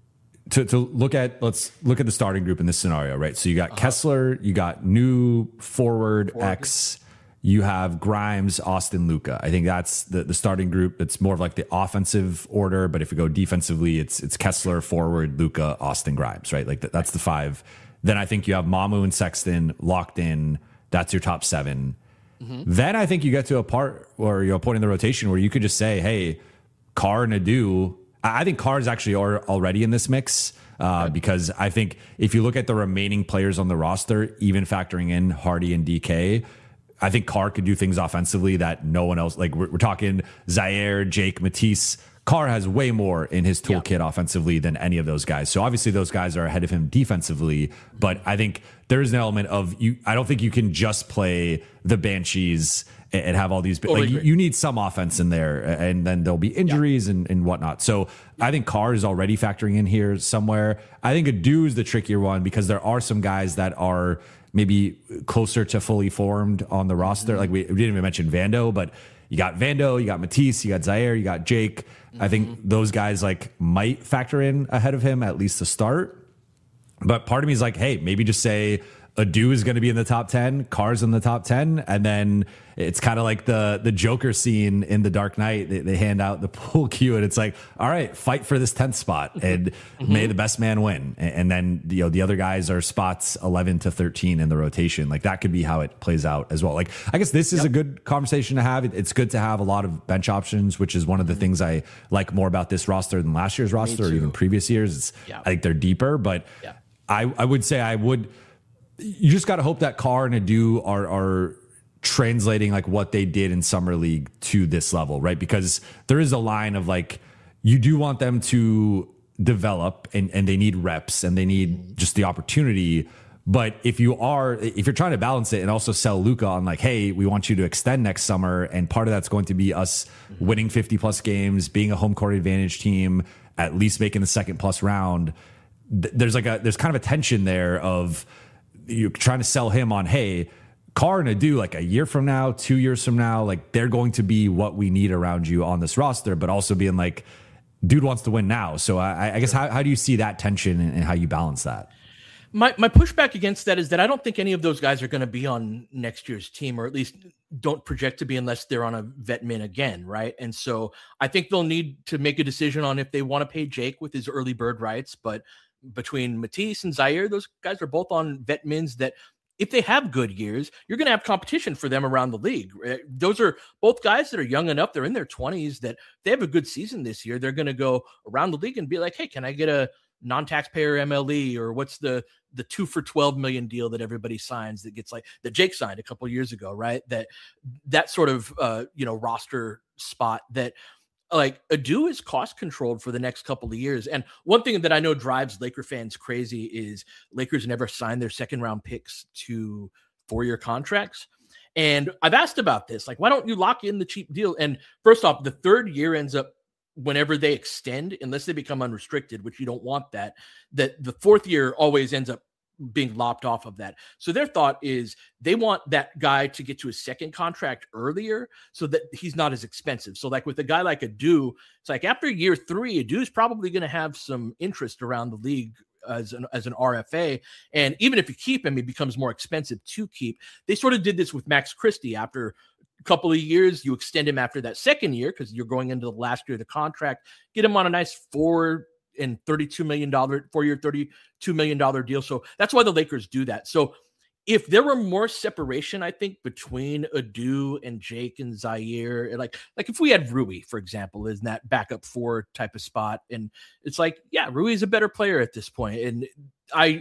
to, to look at, let's look at the starting group in this scenario, right? So you got uh-huh. Kessler, you got new forward, forward X, you have Grimes, Austin, Luka. I think that's the, the starting group. It's more of like the offensive order, but if we go defensively, it's it's Kessler, forward, Luka, Austin, Grimes, right? Like that's the five. Then I think you have Mamu and Sexton locked in. That's your top seven. Mm-hmm. Then I think you get to a part or you know, a point in the rotation where you could just say, hey, Carr and Adu. I think Carr is actually already in this mix uh, right. because I think if you look at the remaining players on the roster, even factoring in Hardy and D K, I think Carr could do things offensively that no one else, like we're, we're talking Zaire, Jake, Matisse. Carr has way more in his toolkit yeah. offensively than any of those guys. So obviously those guys are ahead of him defensively, but I think there's an element of you. I don't think you can just play the Banshees and, and have all these, totally like you, you need some offense in there and then there'll be injuries yeah. and, and whatnot. So I think Carr is already factoring in here somewhere. I think Adu is the trickier one because there are some guys that are maybe closer to fully formed on the roster. Mm-hmm. Like we, we didn't even mention Vando, but you got Vando, you got Matisse, you got Zaire, you got Jake. Mm-hmm. I think those guys like might factor in ahead of him, at least to start. But part of me is like, hey, maybe just say Adu is going to be in the top ten, Carr's in the top ten. And then it's kind of like the the Joker scene in The Dark Knight. They, they hand out the pool cue and it's like, all right, fight for this tenth spot and mm-hmm. may the best man win. And, and then, you know, the other guys are spots eleven to thirteen in the rotation. Like that could be how it plays out as well. Like, I guess this is yep. a good conversation to have. It, it's good to have a lot of bench options, which is one of the mm-hmm. things I like more about this roster than last year's roster or even previous years. It's, yeah. I think they're deeper, but yeah. I, I would say I would, you just got to hope that Carr and Adu are, are translating like what they did in summer league to this level, right? Because there is a line of like, you do want them to develop and, and they need reps and they need just the opportunity. But if you are, if you're trying to balance it and also sell Luka on like, hey, we want you to extend next summer. And part of that's going to be us winning fifty plus games, being a home court advantage team, at least making the second plus round. There's like a, there's kind of a tension there of, you're trying to sell him on, hey, Carr and Adu, like a year from now, two years from now, like they're going to be what we need around you on this roster, but also being like, dude wants to win now. So I, I guess how, how do you see that tension and, and how you balance that? My my pushback against that is that I don't think any of those guys are going to be on next year's team, or at least don't project to be unless they're on a vet min again, right? And so I think they'll need to make a decision on if they want to pay Jake with his early bird rights, but between Matisse and Zaire, those guys are both on vet mins that if they have good years, you're going to have competition for them around the league. Those are both guys that are young enough. They're in their twenties that if they have a good season this year, they're going to go around the league and be like, hey, can I get a non-taxpayer M L E, or what's the, the two for twelve million deal that everybody signs that gets like that Jake signed a couple of years ago, right? That, that sort of, uh, you know, roster spot that, like Adu is cost controlled for the next couple of years. And one thing that I know drives Laker fans crazy is Lakers never sign their second round picks to four-year contracts. And I've asked about this, like, why don't you lock in the cheap deal? And first off, the third year ends up whenever they extend, unless they become unrestricted, which you don't want that, that the fourth year always ends up being lopped off of that. So their thought is they want that guy to get to his second contract earlier so that he's not as expensive. So like with a guy like Adu, it's like after year three, Adu is probably going to have some interest around the league as an, as an R F A. And even if you keep him, he becomes more expensive to keep. They sort of did this with Max Christie. After a couple of years, you extend him after that second year because you're going into the last year of the contract, get him on a nice four and thirty-two million dollars, four-year, thirty-two million dollars deal. So that's why the Lakers do that. So if there were more separation, I think, between Adu and Jake and Zaire, like, like if we had Rui, for example, in that backup four type of spot, and it's like, yeah, Rui is a better player at this point. And I,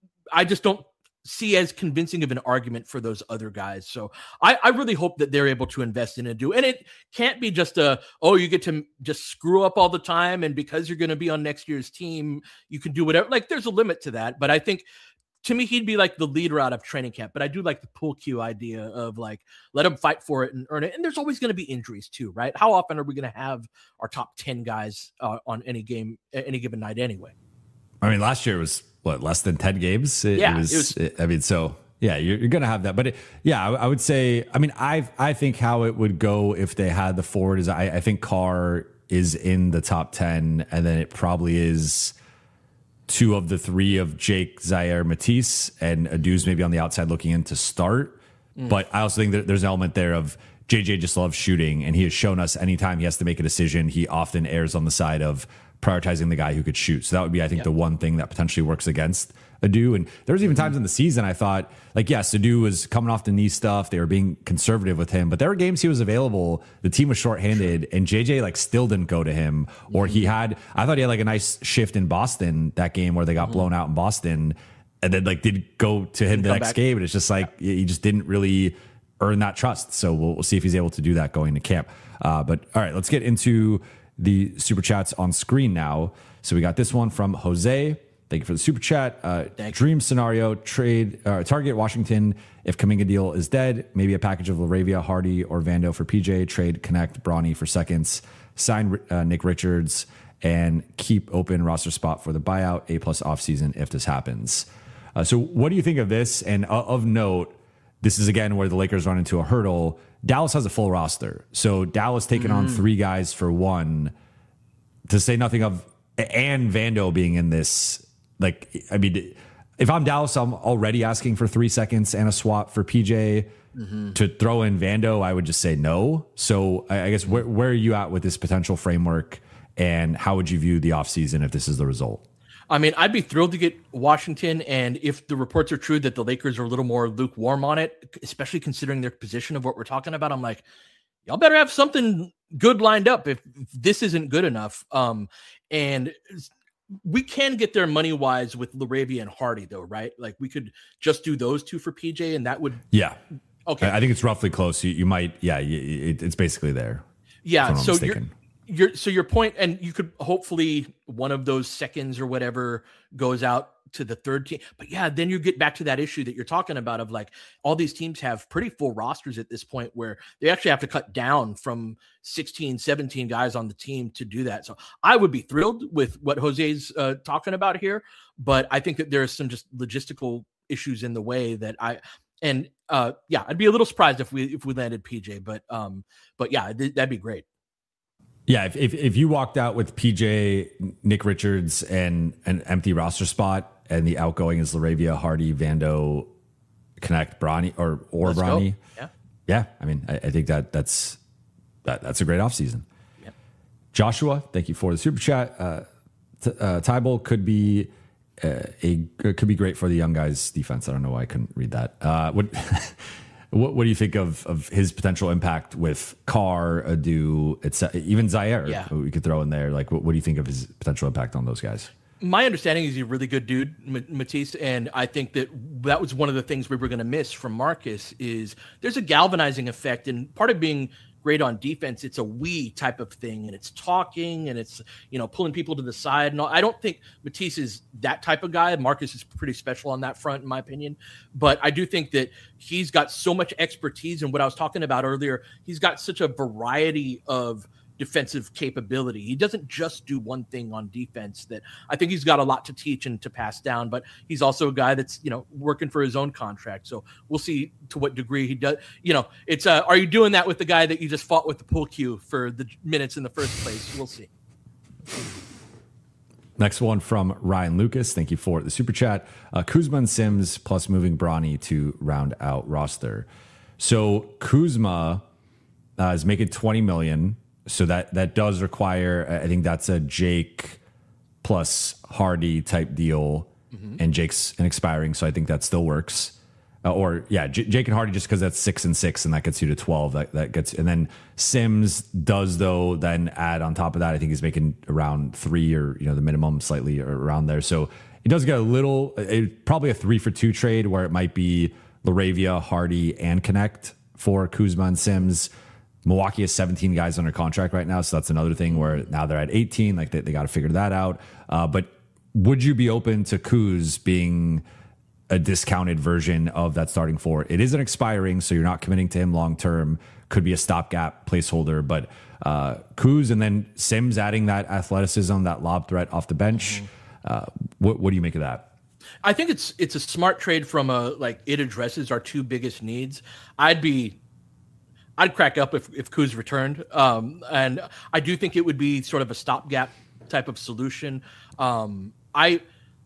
I just don't see as convincing of an argument for those other guys. So I, I really hope that they're able to invest in Adu. And it can't be just a, oh, you get to just screw up all the time, and because you're going to be on next year's team, you can do whatever. Like, there's a limit to that. But I think, to me, he'd be like the leader out of training camp. But I do like the pool cue idea of like, let him fight for it and earn it. And there's always going to be injuries too, right? How often are we going to have our top ten guys uh, on any game, any given night anyway? I mean, last year was what, less than ten games? It, yeah, it was, it was it, I mean, so yeah, you're, you're going to have that. But it, yeah, I, I would say, I mean, I I think how it would go if they had the forward is I, I think Carr is in the top ten, and then it probably is two of the three of Jake, Zaire, Matisse, and Adu's maybe on the outside looking in to start. Mm. But I also think that there's an element there of J J just loves shooting, and he has shown us anytime he has to make a decision, he often errs on the side of prioritizing the guy who could shoot. So that would be, I think, yep. the one thing that potentially works against Adu. And there was even times in the season I thought, like, yes, Adu was coming off the knee stuff. They were being conservative with him, but there were games he was available. The team was shorthanded, and J J like still didn't go to him. Or he had, I thought he had like a nice shift in Boston that game where they got mm-hmm. blown out in Boston, and then like did go to him the next back. game. And it's just like yeah. he just didn't really earn that trust. So we'll, we'll see if he's able to do that going to camp. Uh, but all right, let's get into the super chats on screen now. So we got this one from Jose. Thank you for the super chat. Uh, dream scenario: trade, uh, target Washington if Kuminga deal is dead. Maybe a package of LaRavia, Hardy, or Vando for P J. Trade Connect Bronny for seconds. Sign uh, Nick Richards and keep open roster spot for the buyout. A plus offseason if this happens. Uh, so what do you think of this? And uh, of note, this is again where the Lakers run into a hurdle. Dallas has a full roster. So Dallas taking mm. on three guys for one, to say nothing of, and Vando being in this. Like, I mean, if I'm Dallas, I'm already asking for three seconds and a swap for P J. Mm-hmm. To throw in Vando, I would just say no. So I, I guess where, where are you at with this potential framework, and how would you view the offseason if this is the result? I mean, I'd be thrilled to get Washington, and if the reports are true that the Lakers are a little more lukewarm on it, especially considering their position of what we're talking about, I'm like, y'all better have something good lined up if, if this isn't good enough. Um, and we can get there money-wise with LaRavia and Hardy, though, right? Like, we could just do those two for P J, and that would... Yeah. Okay. I think it's roughly close. You, you might... Yeah, it, it's basically there. Yeah, so you're... Your so your point, and you could hopefully one of those seconds or whatever goes out to the third team. But yeah, then you get back to that issue that you're talking about of like all these teams have pretty full rosters at this point where they actually have to cut down from sixteen, seventeen guys on the team to do that. So I would be thrilled with what Jose's uh, talking about here, but I think that there's some just logistical issues in the way that I and uh, yeah, I'd be a little surprised if we if we landed P J, but um, but yeah, th- that'd be great. Yeah, if, if if you walked out with P J, Nick Richards, and an empty roster spot, and the outgoing is LaRavia, Hardy, Vando, Connect, Bronny, or or Let's Bronny, go. yeah, yeah. I mean, I, I think that that's that that's a great offseason. Yeah. Joshua, thank you for the super chat. Uh, t- uh, Tybal could be uh, a could be great for the young guys' defense. I don't know why I couldn't read that. Uh, what. What, what do you think of, of his potential impact with Carr, Adu, it's even Zaire? Yeah. We could throw in there. Like, what, what do you think of his potential impact on those guys? My understanding is he's a really good dude, Matisse, and I think that that was one of the things we were going to miss from Marcus. Is there's a galvanizing effect, and part of being great on defense, it's a we type of thing, and it's talking, and it's you know pulling people to the side. And all. I don't think Matisse is that type of guy. Marcus is pretty special on that front, in my opinion. But I do think that he's got so much expertise, and what I was talking about earlier, he's got such a variety of defensive capability. He doesn't just do one thing on defense. That I think he's got a lot to teach and to pass down, but he's also a guy that's, you know, working for his own contract. So we'll see to what degree he does. You know, it's uh, are you doing that with the guy that you just fought with the pool cue for the minutes in the first place? We'll see. Next one from Ryan Lucas. Thank you for the super chat. Uh, Kuzma and Sims plus moving Bronny to round out roster. So Kuzma uh, is making twenty million. So that, that does require, I think that's a Jake plus Hardy type deal, mm-hmm. and Jake's an expiring. So I think that still works. Uh, or yeah, J- Jake and Hardy, just because that's six and six and that gets you to twelve. That that gets, and then Sims does though then add on top of that. I think he's making around three or you know the minimum slightly around there. So it does get a little, it, probably a three for two trade where it might be LaRavia, Hardy, and Connect for Kuzma and Sims. Milwaukee has seventeen guys under contract right now, so that's another thing where now they're at eighteen. Like they, they got to figure that out. Uh, but would you be open to Kuz being a discounted version of that starting four? It isn't expiring, so you're not committing to him long term. Could be a stopgap placeholder, but uh, Kuz and then Sims adding that athleticism, that lob threat off the bench. Mm-hmm. Uh, what, what do you make of that? I think it's it's a smart trade from a like it addresses our two biggest needs. I'd be. I'd crack up if, if Kuz returned. Um, and I do think it would be sort of a stopgap type of solution. Um, I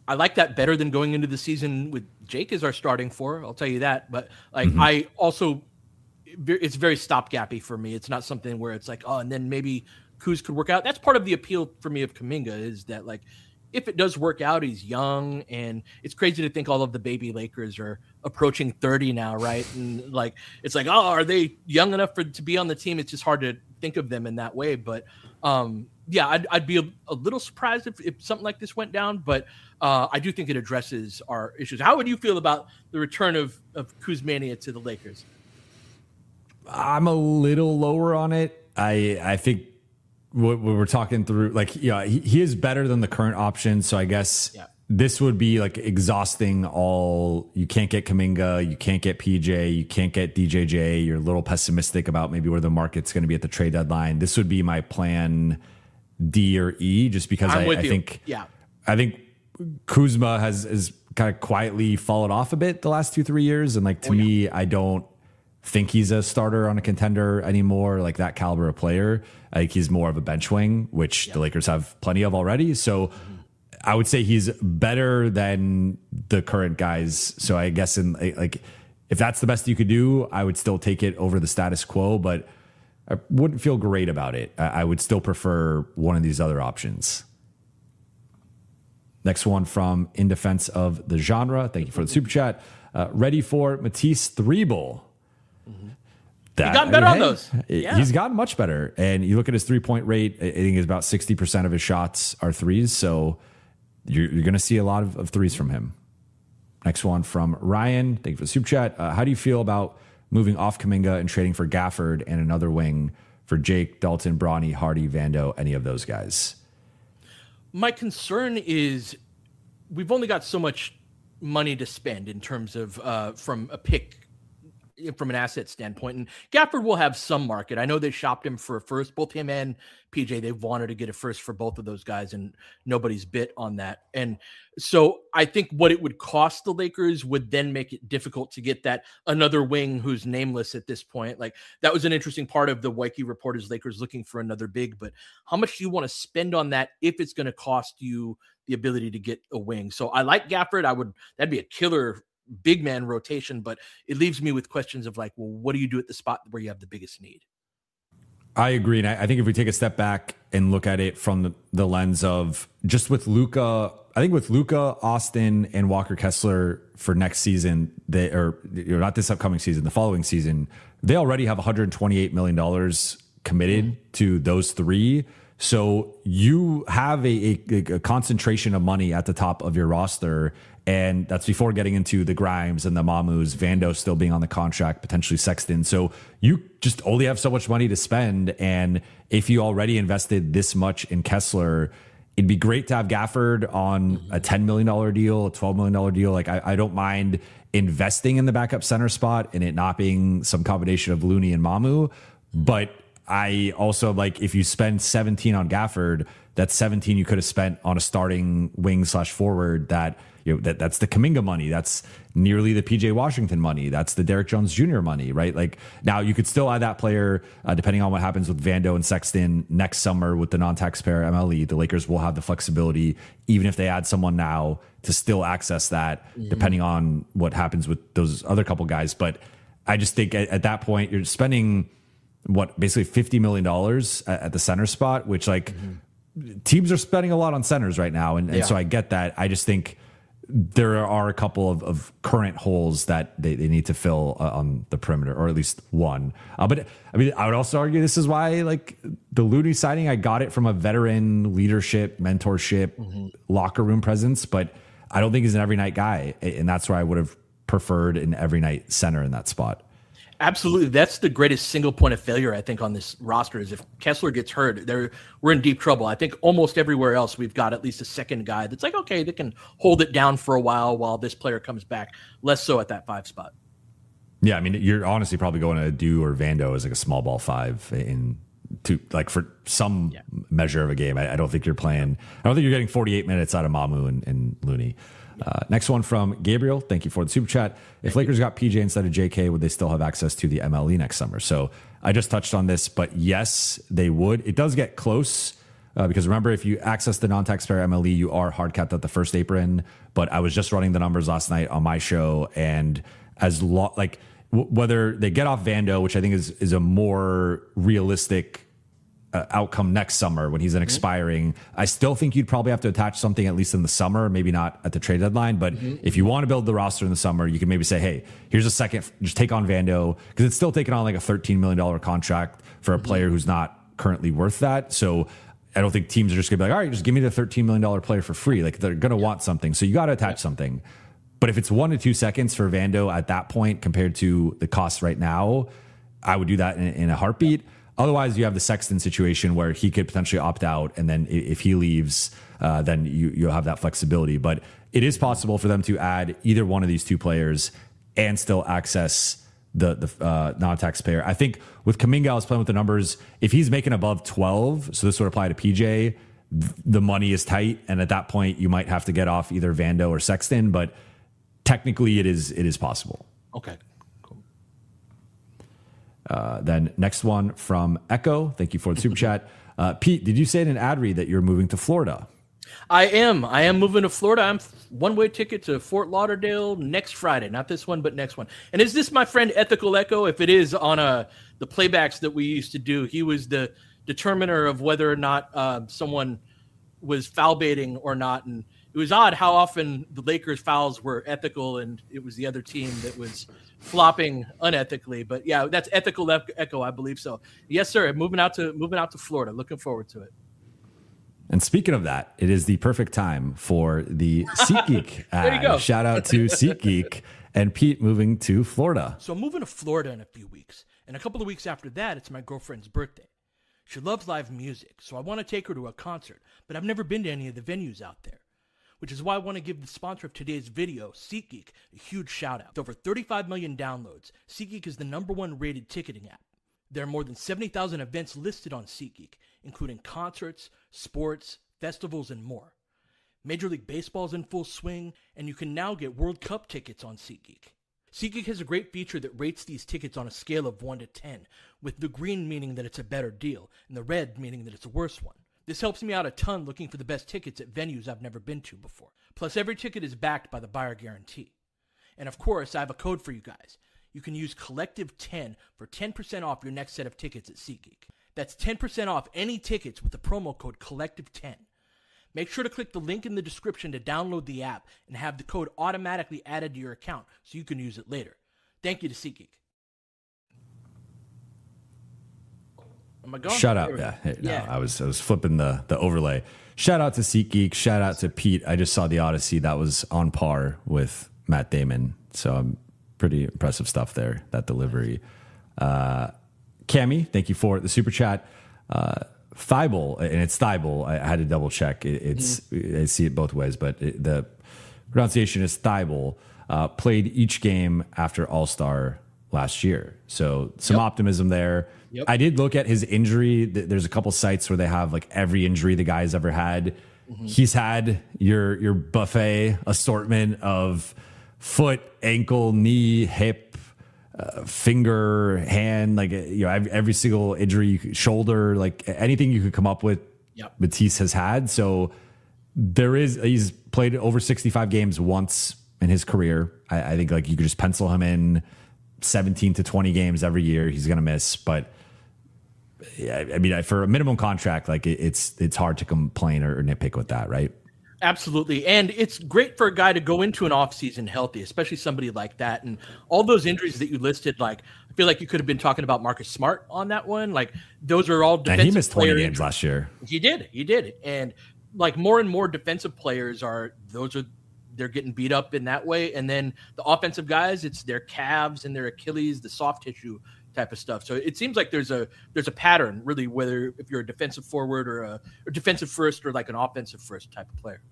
I like that better than going into the season with Jake as our starting four. I'll tell you that. But like, mm-hmm. I also, it's very stopgappy for me. It's not something where it's like, oh, and then maybe Kuz could work out. That's part of the appeal for me of Kuminga is that like, if it does work out, he's young, and it's crazy to think all of the baby Lakers are approaching thirty now, right? And like, it's like, oh, are they young enough for to be on the team? It's just hard to think of them in that way. But um, yeah, I'd, I'd be a, a little surprised if, if something like this went down. But uh, I do think it addresses our issues. How would you feel about the return of of Kuzmania to the Lakers? I'm a little lower on it. I I think. What we're talking through, like, yeah, he, he is better than the current option. So I guess yeah. this would be like exhausting all. You can't get Kuminga, you can't get P J, you can't get D J J. You're a little pessimistic about maybe where the market's going to be at the trade deadline. This would be my plan D or E, just because I, I think, yeah, I think Kuzma has is kind of quietly fallen off a bit the last two three years, and like to oh, yeah. me, I don't think he's a starter on a contender anymore, like that caliber of player. I think he's more of a bench wing, which yeah. the Lakers have plenty of already. So mm-hmm. I would say he's better than the current guys. So I guess in like, if that's the best you could do, I would still take it over the status quo, but I wouldn't feel great about it. I would still prefer one of these other options. Next one from In Defense of the Genre. Thank you for the super chat. Uh, ready for Matisse Three-Ball. Mm-hmm. That, he got better I mean, on those. Yeah. He's gotten much better. And you look at his three-point rate, I think it's about sixty percent of his shots are threes. So you're, you're going to see a lot of, of threes from him. Next one from Ryan. Thank you for the super chat. Uh, how do you feel about moving off Kuminga and trading for Gafford and another wing for Jake, Dalton, Bronny, Hardy, Vando, any of those guys? My concern is we've only got so much money to spend in terms of uh, from a pick from an asset standpoint, and Gafford will have some market. I know they shopped him for a first, both him and P J. They've wanted to get a first for both of those guys, and nobody's bit on that. And so I think what it would cost the Lakers would then make it difficult to get that another wing who's nameless at this point. Like that was an interesting part of the Wiki report is Lakers looking for another big, but how much do you want to spend on that if it's going to cost you the ability to get a wing? So I like Gafford. I would, that'd be a killer big man rotation, but it leaves me with questions of like, well, what do you do at the spot where you have the biggest need? I agree. And I, I think if we take a step back and look at it from the, the lens of just with Luka, I think with Luka, Austin, and Walker Kessler for next season, they or you know, not this upcoming season, the following season, they already have one hundred twenty-eight million dollars committed mm-hmm. to those three. So you have a, a, a concentration of money at the top of your roster, and that's before getting into the Grimes and the Mamus, Vando still being on the contract, potentially Sexton. So you just only have so much money to spend, and if you already invested this much in Kessler, it'd be great to have Gafford on a ten million dollars deal, a twelve million dollars deal. Like I, I don't mind investing in the backup center spot and it not being some combination of Looney and Mamu, but I also like if you spend seventeen on Gafford, that's seventeen you could have spent on a starting wing slash forward that, you know, that that's the Kuminga money. That's nearly the P J Washington money. That's the Derrick Jones Junior money, right? Like now you could still add that player uh, depending on what happens with Vando and Sexton next summer with the non-taxpayer M L E. The Lakers will have the flexibility, even if they add someone now, to still access that mm-hmm. depending on what happens with those other couple guys. But I just think at, at that point you're spending what basically fifty million dollars at, at the center spot, which like mm-hmm. teams are spending a lot on centers right now. And, and yeah. so I get that. I just think there are a couple of, of current holes that they, they need to fill uh, on the perimeter, or at least one. Uh, but I mean, I would also argue this is why like the Looney signing, I got it from a veteran leadership, mentorship, mm-hmm. locker room presence, but I don't think he's an every night guy. And that's why I would have preferred an every night center in that spot. Absolutely. That's the greatest single point of failure, I think, on this roster is if Kessler gets hurt, they're, we're in deep trouble. I think almost everywhere else we've got at least a second guy that's like, okay, they can hold it down for a while while this player comes back. Less so at that five spot. Yeah, I mean, you're honestly probably going to do or Vando as like a small ball five in to like for some yeah. measure of a game. I, I don't think you're playing. I don't think you're getting forty-eight minutes out of Mamu and, and Looney. Uh, next one from Gabriel. Thank you for the super chat. If Thank Lakers you. got P J instead of J K, would they still have access to the M L E next summer? So I just touched on this, but yes, they would. It does get close Uh, because remember, if you access the non-taxpayer M L E, you are hard capped at the first apron. But I was just running the numbers last night on my show, and as lo- like w- whether they get off Vando, which I think is is a more realistic uh, outcome next summer when he's an mm-hmm. expiring, I still think you'd probably have to attach something at least in the summer, maybe not at the trade deadline. But mm-hmm. if you want to build the roster in the summer, you can maybe say, hey, here's a second, just take on Vando, because it's still taking on like a thirteen million dollars contract for a mm-hmm. player who's not currently worth that. So I don't think teams are just gonna be like, all right, just give me the thirteen million dollars player for free. Like they're gonna yeah. want something. So you got to attach yeah. something. But if it's one to two seconds for Vando at that point compared to the cost right now, I would do that in, in a heartbeat. Otherwise, you have the Sexton situation where he could potentially opt out, and then if he leaves, uh, then you you'll have that flexibility. But it is possible for them to add either one of these two players and still access the the uh, non-taxpayer. I think with Kuminga, I was playing with the numbers. If he's making above twelve, so this would apply to P J, the money is tight, and at that point, you might have to get off either Vando or Sexton. But technically, it is it is possible. Okay. Uh, then next one from Echo. Thank you for the super chat. Uh, Pete, did you say in an ad read that you're moving to Florida? I am. I am moving to Florida. I'm one-way ticket to Fort Lauderdale next Friday. Not this one, but next one. And is this my friend Ethical Echo? If it is on uh, the playbacks that we used to do, he was the determiner of whether or not uh, someone was foul baiting or not. And it was odd how often the Lakers fouls were ethical and it was the other team that was flopping unethically. But yeah, that's Ethical Echo, I believe so. Yes, sir. Moving out to moving out to Florida. Looking forward to it. And speaking of that, it is the perfect time for the SeatGeek ad. There you go. Shout out to SeatGeek and Pete moving to Florida. So I'm moving to Florida in a few weeks. And a couple of weeks after that, it's my girlfriend's birthday. She loves live music, so I want to take her to a concert, but I've never been to any of the venues out there. Which is why I want to give the sponsor of today's video, SeatGeek, a huge shout out. With over thirty-five million downloads, SeatGeek is the number one rated ticketing app. There are more than seventy thousand events listed on SeatGeek, including concerts, sports, festivals, and more. Major League Baseball is in full swing, and you can now get World Cup tickets on SeatGeek. SeatGeek has a great feature that rates these tickets on a scale of one to ten, with the green meaning that it's a better deal, and the red meaning that it's a worse one. This helps me out a ton looking for the best tickets at venues I've never been to before. Plus, every ticket is backed by the buyer guarantee. And of course, I have a code for you guys. You can use Collective ten for ten percent off your next set of tickets at SeatGeek. That's ten percent off any tickets with the promo code Collective ten. Make sure to click the link in the description to download the app and have the code automatically added to your account so you can use it later. Thank you to SeatGeek. Am I going? Shut up. Yeah. Hey, no, yeah. I was I was flipping the the overlay. Shout out to SeatGeek. Shout out to Pete. I just saw the Odyssey. That was on par with Matt Damon. So I'm pretty impressive stuff there, that delivery. Uh, Cammy, thank you for the super chat. Uh, Thibault, and it's Thibault. I had to double check. It, it's mm. I see it both ways, but it, the pronunciation is Thibault. Uh, played each game after All-Star last year. So some yep. optimism there. Yep. I did look at his injury. There's a couple sites where they have like every injury the guy's ever had. Mm-hmm. He's had your your buffet assortment of foot, ankle, knee, hip, uh, finger, hand, like you know every, every single injury, you could, shoulder, like anything you could come up with. Yep. Matisse has had. So there is he's played over sixty-five games once in his career. I, I think like you could just pencil him in seventeen to twenty games every year. He's going to miss, but yeah, I mean, for a minimum contract, like it, it's it's hard to complain or, or nitpick with that, right? Absolutely. And it's great for a guy to go into an offseason healthy, especially somebody like that. And all those injuries that you listed, like I feel like you could have been talking about Marcus Smart on that one. Like those are all defensive. And he missed twenty games injuries. last year. He did. He did. And like more and more defensive players are those are they're getting beat up in that way. And then the offensive guys, it's their calves and their Achilles, the soft tissue type of stuff. So it seems like there's a there's a pattern, really, whether if you're a defensive forward or a or defensive first or like an offensive first type of player.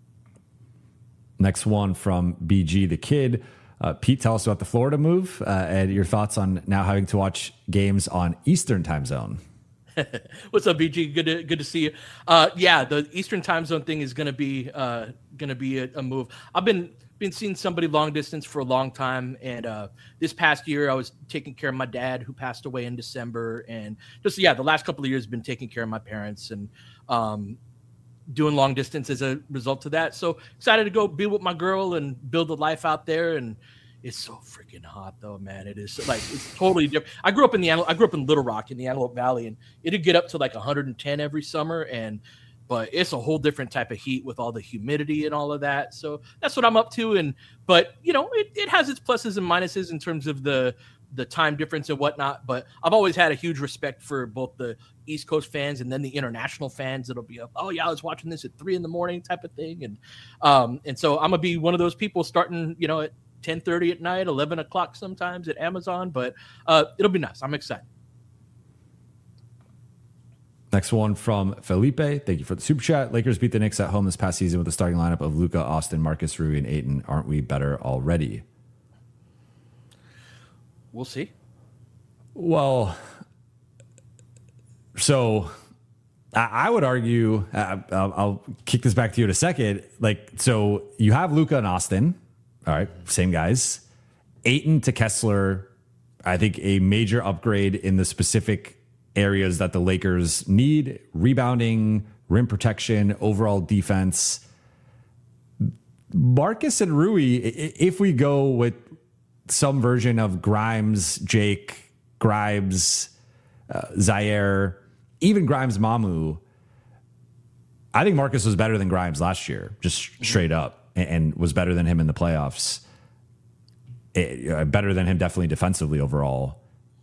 Next one from B G the Kid. Uh, Pete, tell us about the Florida move uh, and your thoughts on now having to watch games on Eastern time zone. What's up, B G? Good to good to see you. Uh, yeah, the Eastern time zone thing is going to be uh, going to be a, a move. I've been been seeing somebody long distance for a long time. And uh, this past year, I was taking care of my dad who passed away in December. And just, yeah, the last couple of years been taking care of my parents and um, doing long distance as a result of that. So excited to go be with my girl and build a life out there. And it's so freaking hot though, man. It is like, it's totally different. I grew up in the, I grew up in Little Rock in the Antelope Valley, and it'd get up to like one hundred ten every summer. And but it's a whole different type of heat with all the humidity and all of that. So that's what I'm up to. And, but you know, it, it has its pluses and minuses in terms of the, the time difference and whatnot. But I've always had a huge respect for both the East Coast fans and then the international fans that'll be up, oh yeah, I was watching this at three in the morning type of thing. And, um, and so I'm gonna be one of those people starting, you know, at ten thirty at night, eleven o'clock sometimes at Amazon, but uh, it'll be nice. I'm excited. Next one from Felipe. Thank you for the super chat. Lakers beat the Knicks at home this past season with a starting lineup of Luka, Austin, Marcus, Rui, and Ayton. Aren't we better already? We'll see. Well, so I, I would argue, uh, I'll, I'll kick this back to you in a second. Like, so you have Luka and Austin. All right, same guys. Ayton to Kessler, I think a major upgrade in the specific areas that the Lakers need: rebounding, rim protection, overall defense. Marcus and Rui, if we go with some version of Grimes, Jake, Grimes, uh, Zaire, even Grimes, Mamu, I think Marcus was better than Grimes last year, just straight up, and, and was better than him in the playoffs. It, uh, better than him definitely defensively overall.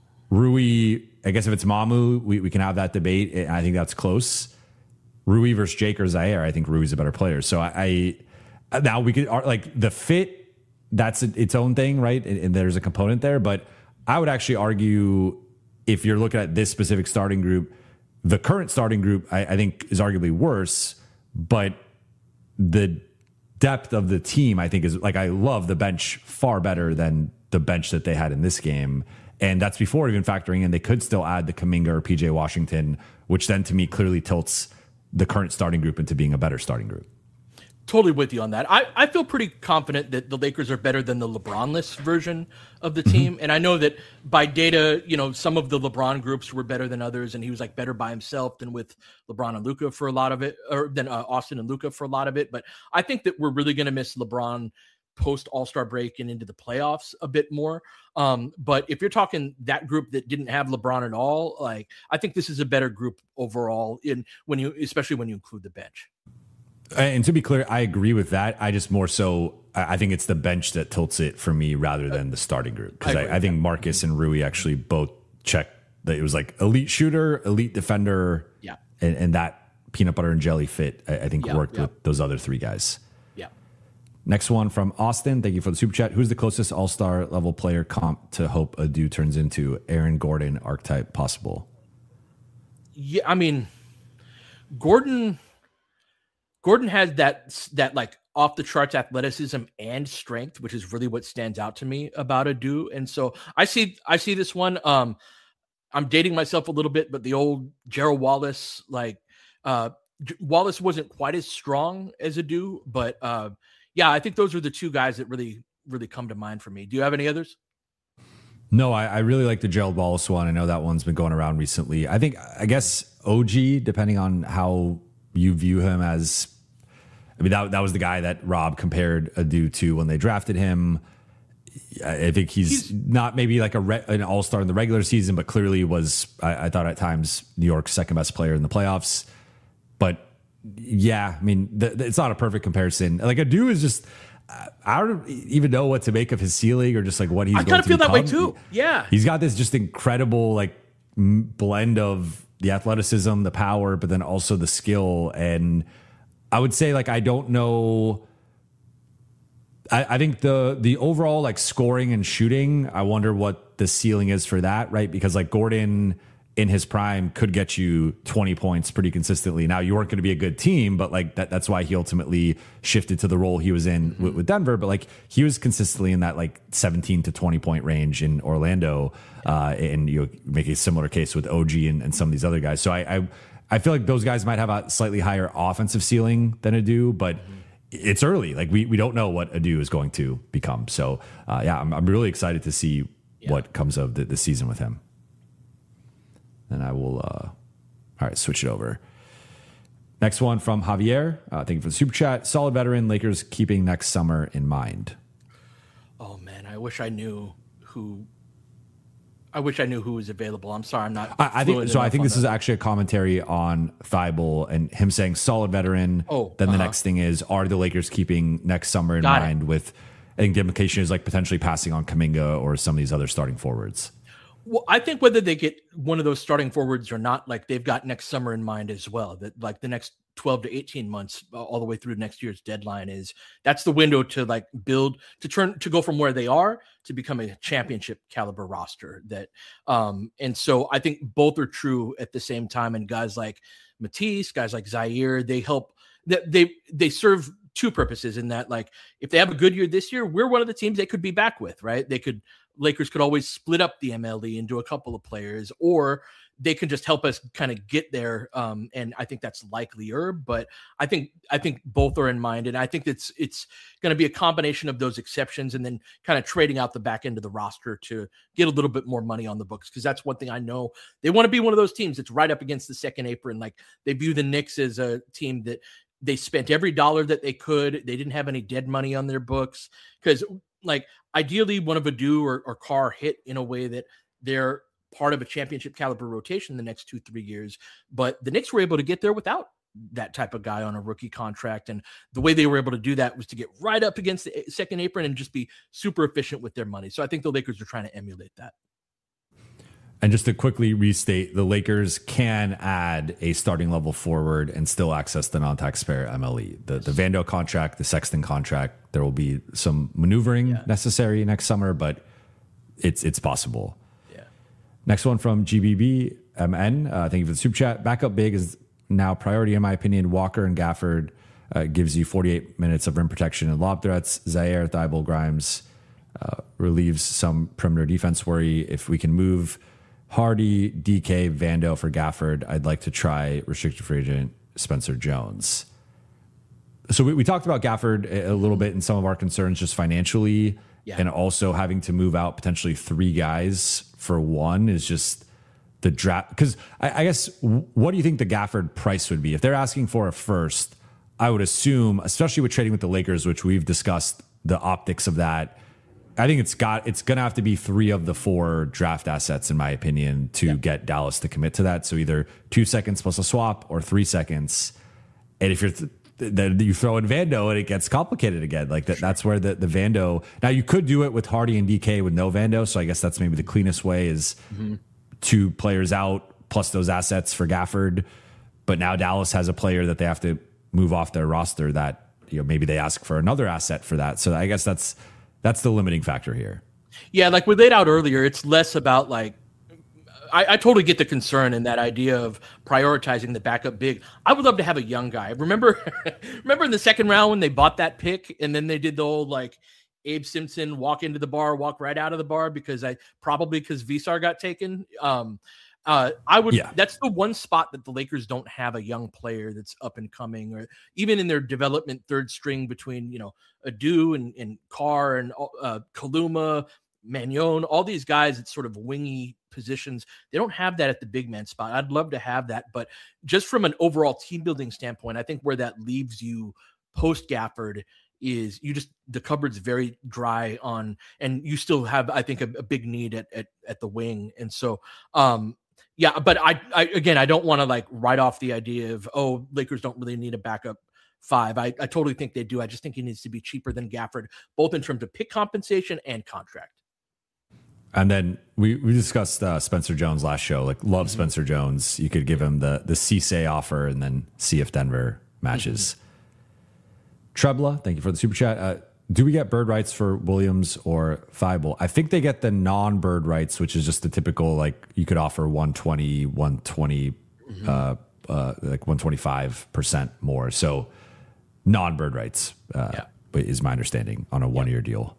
Rui, I guess if it's Mamu, we, we can have that debate. I think that's close. Rui versus Jake or Zaire, I think Rui's a better player. So I, I now we could like the fit. That's its own thing, right? And, and there's a component there. But I would actually argue, if you're looking at this specific starting group, the current starting group, I, I think, is arguably worse. But the depth of the team, I think, is like, I love the bench far better than the bench that they had in this game. And that's before even factoring in they could still add the Kuminga or P J Washington, which then to me clearly tilts the current starting group into being a better starting group. Totally with you on that. I, I feel pretty confident that the Lakers are better than the LeBron-less version of the team. And I know that by data, you know, some of the LeBron groups were better than others, and he was like better by himself than with LeBron and Luka for a lot of it, or than uh, Austin and Luka for a lot of it. But I think that we're really going to miss LeBron post All-Star break and into the playoffs a bit more. Um, but if you're talking that group that didn't have LeBron at all, like, I think this is a better group overall, in when you, especially when you include the bench. And to be clear, I agree with that. I just more so, I think it's the bench that tilts it for me rather than the starting group. Because I, I, I think Marcus and Rui actually both check that it was like elite shooter, elite defender, yeah, and, and that peanut butter and jelly fit, I, I think, yeah, worked yeah. with those other three guys. Yeah. Next one from Austin. Thank you for the super chat. Who's the closest all-star level player comp to hope Adu turns into? Aaron Gordon archetype possible? Yeah, I mean, Gordon... Gordon has that that like off the charts athleticism and strength, which is really what stands out to me about Adu. And so I see I see this one. Um, I'm dating myself a little bit, but the old Gerald Wallace, like uh, Wallace wasn't quite as strong as Adu, but uh, yeah, I think those are the two guys that really really come to mind for me. Do you have any others? No, I, I really like the Gerald Wallace one. I know that one's been going around recently. I think I guess O G, depending on how you view him as. I mean, that that was the guy that Rob compared Adu to when they drafted him. I think he's, he's not maybe like a re, an all-star in the regular season, but clearly was, I, I thought at times, New York's second best player in the playoffs. But yeah, I mean, the, the, it's not a perfect comparison. Like Adu is just, I don't even know what to make of his ceiling or just like what he's I going to become. I kind of feel that way too. Yeah. He's got this just incredible like blend of the athleticism, the power, but then also the skill. And I would say, like, I don't know. I, I think the the overall like scoring and shooting, I wonder what the ceiling is for that, right? Because like Gordon in his prime could get you twenty points pretty consistently. Now you weren't going to be a good team, but like that that's why he ultimately shifted to the role he was in mm-hmm. with, with Denver. But like he was consistently in that like seventeen to twenty point range in Orlando, uh, and you make a similar case with O G and, and some of these other guys. So I. I I feel like those guys might have a slightly higher offensive ceiling than Adu, but mm-hmm. it's early. Like we we don't know what Adu is going to become. So uh, yeah, I'm I'm really excited to see yeah. what comes of the, the season with him. And I will. Uh, all right, switch it over. Next one from Javier. Uh, thank you for the super chat. Solid veteran. Lakers keeping next summer in mind. Oh man, I wish I knew who. I wish I knew who was available. I'm sorry, I'm not. I, I think so. I think this that. is actually a commentary on Thibault and him saying solid veteran. Oh, then the uh-huh. next thing is, are the Lakers keeping next summer in Got mind? it. With I think the implication is like potentially passing on Kuminga or some of these other starting forwards. Well, I think whether they get one of those starting forwards or not, like they've got next summer in mind as well. That like the next twelve to eighteen months, all the way through next year's deadline, is that's the window to like build to turn to go from where they are to become a championship caliber roster. That um, and so I think both are true at the same time. And guys like Matisse, guys like Zaire, they help that they they serve two purposes in that, like if they have a good year this year, we're one of the teams they could be back with, right? They could. Lakers could always split up the M L E into a couple of players, or they can just help us kind of get there. Um, and I think that's likelier, but I think, I think both are in mind. And I think it's, it's going to be a combination of those exceptions and then kind of trading out the back end of the roster to get a little bit more money on the books. Cause that's one thing I know they want to be one of those teams that's right up against the second apron. Like they view the Knicks as a team that they spent every dollar that they could. They didn't have any dead money on their books. Cause like ideally one of Adu or, or Carr hit in a way that they're part of a championship caliber rotation the next two, three years. But the Knicks were able to get there without that type of guy on a rookie contract. And the way they were able to do that was to get right up against the second apron and just be super efficient with their money. So I think the Lakers are trying to emulate that. And just to quickly restate, the Lakers can add a starting level forward and still access the non-taxpayer M L E. The, the Vando contract, the Sexton contract, there will be some maneuvering yeah. necessary next summer, but it's it's possible. Yeah. Next one from G B B M N. Uh, thank you for the super chat. Backup big is now priority in my opinion. Walker and Gafford uh, gives you forty-eight minutes of rim protection and lob threats. Zaire, Thibault, Grimes uh, relieves some perimeter defense worry. If we can move Hardy, D K, Vando for Gafford, I'd like to try restricted free agent Spencer Jones. So we, we talked about Gafford a, a little bit in some of our concerns just financially, yeah. and also having to move out potentially three guys for one is just the draft. Because I, I guess, what do you think the Gafford price would be? If they're asking for a first, I would assume, especially with trading with the Lakers, which we've discussed the optics of that, I think it's got it's going to have to be three of the four draft assets, in my opinion, to yeah. get Dallas to commit to that. So either two seconds plus a swap or three seconds. And if you're th- then you throw in Vando and it gets complicated again. Like that, sure. that's where the, the Vando. Now you could do it with Hardy and D K with no Vando. So I guess that's maybe the cleanest way is mm-hmm. two players out plus those assets for Gafford. But now Dallas has a player that they have to move off their roster that, you know, maybe they ask for another asset for that. So I guess that's. That's the limiting factor here. Yeah, like we laid out earlier, it's less about like, I, I totally get the concern and that idea of prioritizing the backup big. I would love to have a young guy. Remember, remember in the second round when they bought that pick and then they did the old like Abe Simpson walk into the bar, walk right out of the bar because I probably because V S A R got taken. Um, Uh, I would. Yeah. That's the one spot that the Lakers don't have a young player that's up and coming, or even in their development third string between you know Adu and, and Carr and uh, Kaluma, Magnon, all these guys. It's sort of wingy positions. They don't have that at the big man spot. I'd love to have that, but just from an overall team building standpoint, I think where that leaves you post Gafford is you just the cupboard's very dry on, and you still have I think a, a big need at, at at the wing, and so. um Yeah, but I, I again, I don't want to like write off the idea of, oh, Lakers don't really need a backup five. I, I totally think they do. I just think he needs to be cheaper than Gafford, both in terms of pick compensation and contract. And then we, we discussed uh, Spencer Jones last show. Like, love mm-hmm. Spencer Jones. You could give him the the Cisse offer and then see if Denver matches. Mm-hmm. Trebla, thank you for the super chat. Uh, Do we get bird rights for Williams or Thibault? I think they get the non-bird rights, which is just the typical, like you could offer one twenty, one twenty, mm-hmm. uh, uh, like one twenty-five percent more. So non-bird rights uh, yeah. is my understanding on a one-year yeah. deal.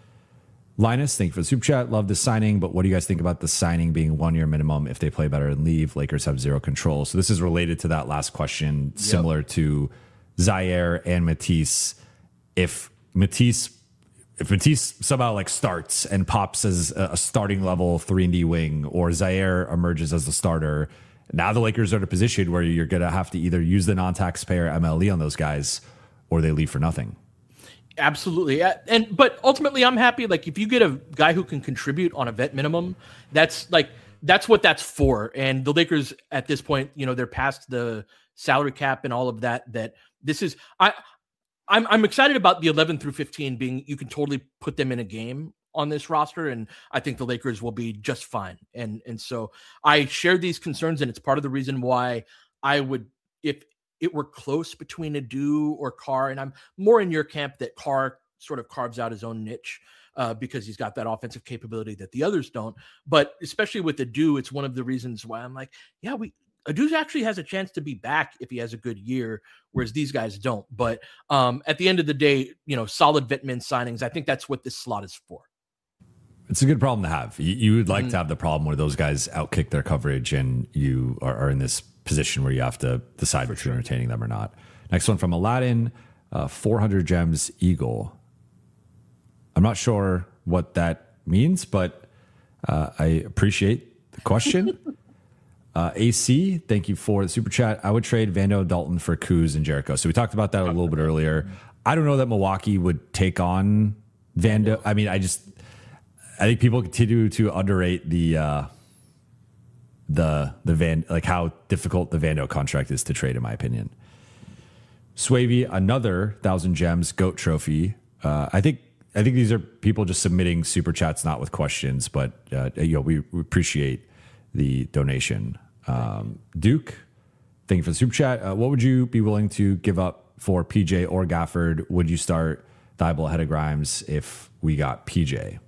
Linus, thank you for the super chat. Love the signing, but what do you guys think about the signing being one-year minimum if they play better and leave? Lakers have zero control. So this is related to that last question, yep. similar to Zaire and Matisse. If Matisse, if Matisse somehow like starts and pops as a starting level three and D wing, or Zaire emerges as the starter, now the Lakers are in a position where you're going to have to either use the non-taxpayer M L E on those guys, or they leave for nothing. Absolutely. And but ultimately I'm happy. Like if you get a guy who can contribute on a vet minimum, that's like that's what that's for. And the Lakers at this point, you know, they're past the salary cap and all of that. That this is I I'm I'm excited about the eleven through fifteen being you can totally put them in a game on this roster, and I think the Lakers will be just fine. And and so I share these concerns, and it's part of the reason why I would, if it were close between Adu or Carr, and I'm more in your camp that Carr sort of carves out his own niche uh, because he's got that offensive capability that the others don't. But especially with Adu, it's one of the reasons why I'm like, yeah, we Adu actually has a chance to be back if he has a good year, whereas these guys don't. But um, at the end of the day, you know, solid Vetmin signings, I think that's what this slot is for. It's a good problem to have. You, you would like mm. to have the problem where those guys outkick their coverage and you are, are in this position where you have to decide if you're entertaining them or not. Next one from Aladdin, uh, four hundred gems Eagle. I'm not sure what that means, but uh, I appreciate the question. uh, A C, thank you for the super chat. I would trade Vando, Dalton for Kuz and Jericho. So we talked about that a little bit earlier. I don't know that Milwaukee would take on Vando. I mean, I just, I think people continue to underrate the, uh, the the Van, like how difficult the Vando contract is to trade, in my opinion. Swavey, another thousand gems GOAT trophy. Uh, I think I think these are people just submitting super chats, not with questions, but uh, you know we, we appreciate the donation. Um, Duke, thank you for the super chat. Uh, what would you be willing to give up for P J or Gafford? Would you start Thibault ahead of Grimes if we got P J?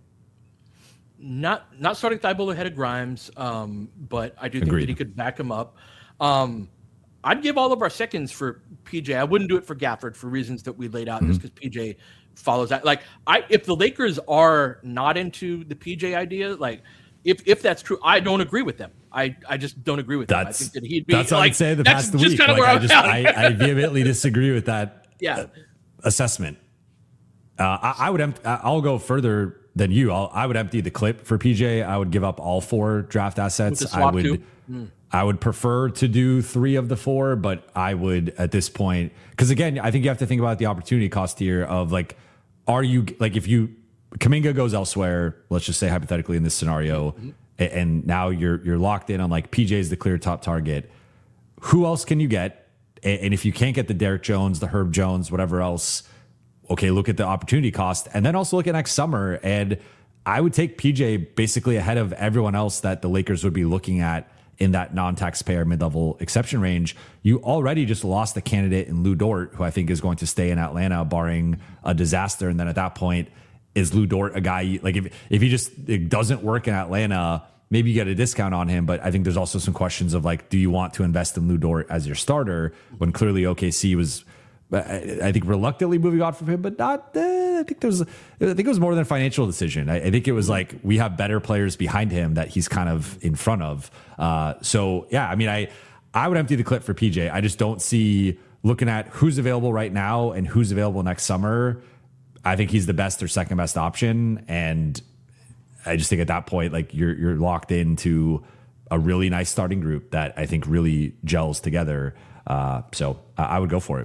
Not not starting Thibault ahead of Grimes, um, but I do think Agreed. that he could back him up. Um, I'd give all of our seconds for P J. I wouldn't do it for Gafford for reasons that we laid out, mm-hmm. just because P J follows that. Like, I if the Lakers are not into the P J idea, like if if that's true, I don't agree with them. I, I just don't agree with that's, them. I think that he'd be. That's what like, I'd say the past week. Kind of like, where I, just, I, I vehemently disagree with that yeah. assessment. Uh, I, I would. Empt- I'll go further than you. I'll, I would empty the clip for P J. I would give up all four draft assets. I would. Mm. I would prefer to do three of the four, but I would at this point, because again, I think you have to think about the opportunity cost here of like, are you like if you Kuminga goes elsewhere, let's just say hypothetically in this scenario, mm-hmm. and, and now you're you're locked in on like P J is the clear top target. Who else can you get? And, and if you can't get the Derek Jones, the Herb Jones, whatever else. Okay, look at the opportunity cost and then also look at next summer. And I would take P J basically ahead of everyone else that the Lakers would be looking at in that non-taxpayer mid-level exception range. You already just lost the candidate in Lou Dort, who I think is going to stay in Atlanta barring a disaster. And then at that point, is Lou Dort a guy, like if, if he just it doesn't work in Atlanta, maybe you get a discount on him. But I think there's also some questions of like, do you want to invest in Lou Dort as your starter when clearly O K C was, I think reluctantly moving on from him, but not. Uh, I think there's. I think it was more than a financial decision. I, I think it was like we have better players behind him that he's kind of in front of. Uh, so yeah, I mean, I I would empty the clip for P J. I just don't see looking at who's available right now and who's available next summer. I think he's the best or second best option, and I just think at that point, like you're you're locked into a really nice starting group that I think really gels together. Uh, so uh, I would go for it.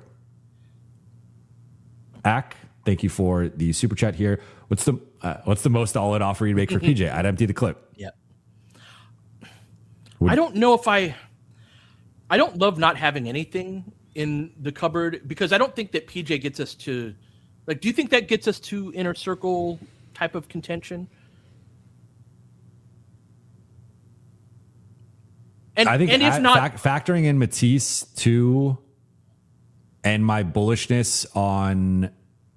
Ack, thank you for the super chat here. What's the uh, what's the most all-in offer you'd make for P J? I'd empty the clip. Yeah. Would, I don't know if I I don't love not having anything in the cupboard because I don't think that P J gets us to like do you think that gets us to inner circle type of contention? And I think and if I, not fac- factoring in Matisse too and my bullishness on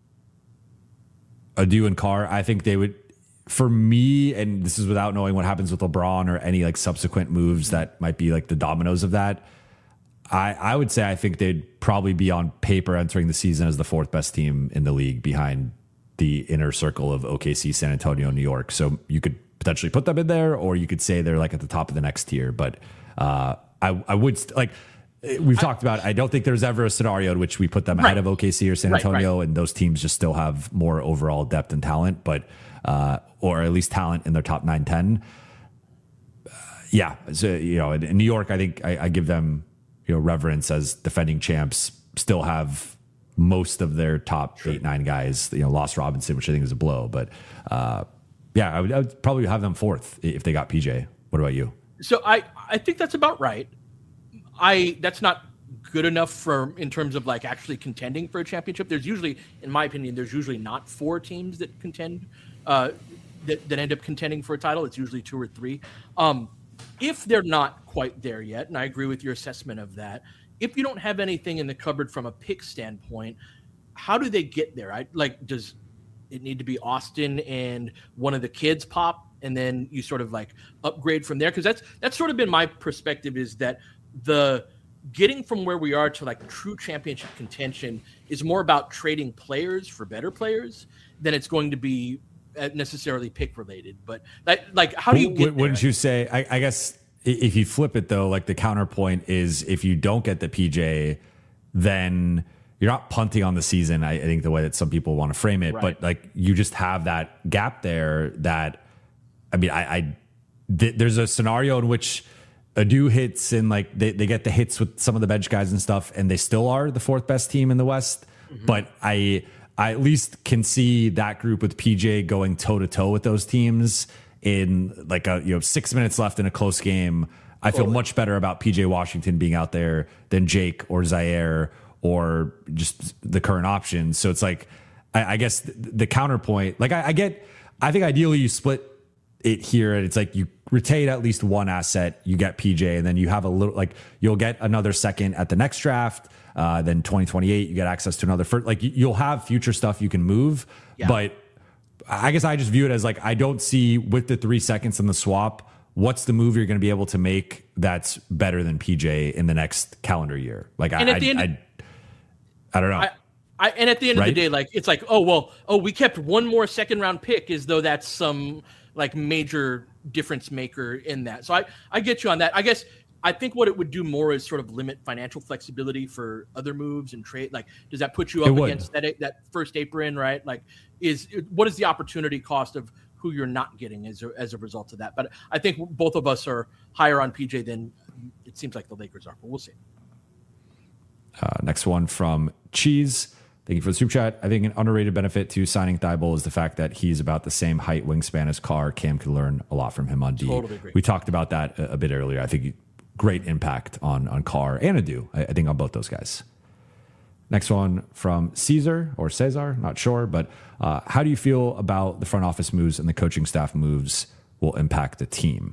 Adu and Carr, I think they would, for me, and this is without knowing what happens with LeBron or any like subsequent moves that might be like the dominoes of that. I, I would say I think they'd probably be on paper entering the season as the fourth best team in the league behind the inner circle of O K C, San Antonio, New York. So you could potentially put them in there, or you could say they're like at the top of the next tier. But uh, I, I would st- like we've I, talked about, I don't think there's ever a scenario in which we put them right. ahead of O K C or San Antonio, right, right. and those teams just still have more overall depth and talent, but, uh, or at least talent in their top nine, ten. Uh, yeah. So, you know, in, in New York, I think I, I give them, you know, reverence as defending champs, still have most of their top sure. eight, nine guys, you know, lost Robinson, which I think is a blow, but, uh, yeah, I would, I would probably have them fourth if they got P J. What about you? So I, I think that's about right. I that's not good enough for in terms of like actually contending for a championship. There's usually, in my opinion, there's usually not four teams that contend uh, that, that end up contending for a title. It's usually two or three. Um, if they're not quite there yet, and I agree with your assessment of that, if you don't have anything in the cupboard from a pick standpoint, how do they get there? I like does it need to be Austin and one of the kids pop, and then you sort of like upgrade from there? Because that's that's sort of been my perspective, is that the getting from where we are to like true championship contention is more about trading players for better players than it's going to be necessarily pick related. But like, like how do you get Wouldn't there? you say, I, I guess if you flip it though, like the counterpoint is if you don't get the P J, then you're not punting on the season. I, I think the way that some people want to frame it, right. but like you just have that gap there that, I mean, I, I th- there's a scenario in which Adu hits and like they, they get the hits with some of the bench guys and stuff, and they still are the fourth best team in the West. Mm-hmm. But I I at least can see that group with P J going toe to toe with those teams in like a you know six minutes left in a close game. I feel totally. much better about P J Washington being out there than Jake or Zaire or just the current options. So it's like I, I guess the, the counterpoint. Like I, I get, I think ideally you split it here, and it's like you retain at least one asset, you get P J, and then you have a little like you'll get another second at the next draft. Uh, then twenty twenty-eight, you get access to another first. Like you'll have future stuff you can move, yeah. but I guess I just view it as like I don't see with the three seconds in the swap, what's the move you're going to be able to make that's better than P J in the next calendar year? Like I, I, I, I don't know. I, I, and at the end right? of the day, like it's like, oh well, oh we kept one more second round pick, as though that's some like major difference maker in that. So I, I get you on that. I guess I think what it would do more is sort of limit financial flexibility for other moves and trade. Like, does that put you up against that that first apron, right? Like, is what is the opportunity cost of who you're not getting as a, as a result of that? But I think both of us are higher on P J than it seems like the Lakers are. But we'll see. Uh, next one from Cheese. Thank you for the super chat. I think an underrated benefit to signing Thibault is the fact that he's about the same height wingspan as Carr. Cam could learn a lot from him on D. Totally agree. We talked about that a, a bit earlier. I think great impact on on Carr and Adu. I, I think on both those guys. Next one from Caesar or Cesar, not sure, but uh, how do you feel about the front office moves and the coaching staff moves will impact the team?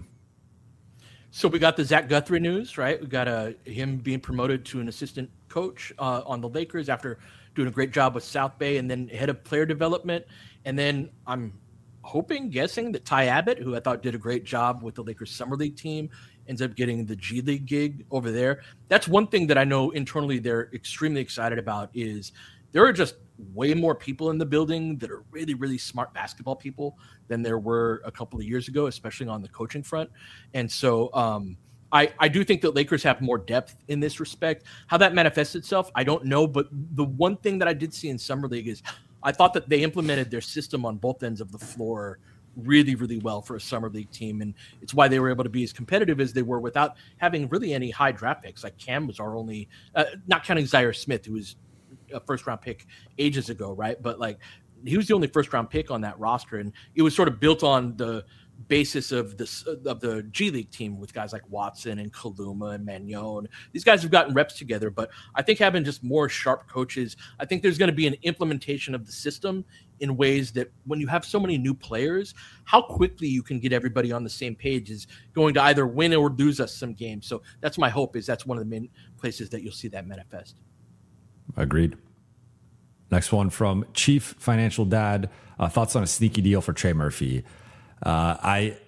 So we got the Zach Guthrie news, right? We got uh, him being promoted to an assistant coach uh, on the Lakers after doing a great job with South Bay, and then head of player development. And then I'm hoping, guessing that Ty Abbott, who I thought did a great job with the Lakers Summer League team, ends up getting the G League gig over there. That's one thing that I know internally they're extremely excited about is there are just way more people in the building that are really, really smart basketball people than there were a couple of years ago, especially on the coaching front. And so um, I, I do think that Lakers have more depth in this respect. How that manifests itself, I don't know. But the one thing that I did see in Summer League is I thought that they implemented their system on both ends of the floor really, really well for a Summer League team. And it's why they were able to be as competitive as they were without having really any high draft picks. Like Cam was our only, uh, not counting Zaire Smith, who was a first round pick ages ago, right? But like he was the only first round pick on that roster. And it was sort of built on the basis of this of the G League team with guys like Watson and Kaluma and Magnon. These guys have gotten reps together, but I think having just more sharp coaches, I think there's going to be an implementation of the system in ways that when you have so many new players, how quickly you can get everybody on the same page is going to either win or lose us some games. So that's my hope, is that's one of the main places that you'll see that manifest. Agreed. Next one from Chief Financial Dad. Uh, thoughts on a sneaky deal for Trey Murphy? Uh, I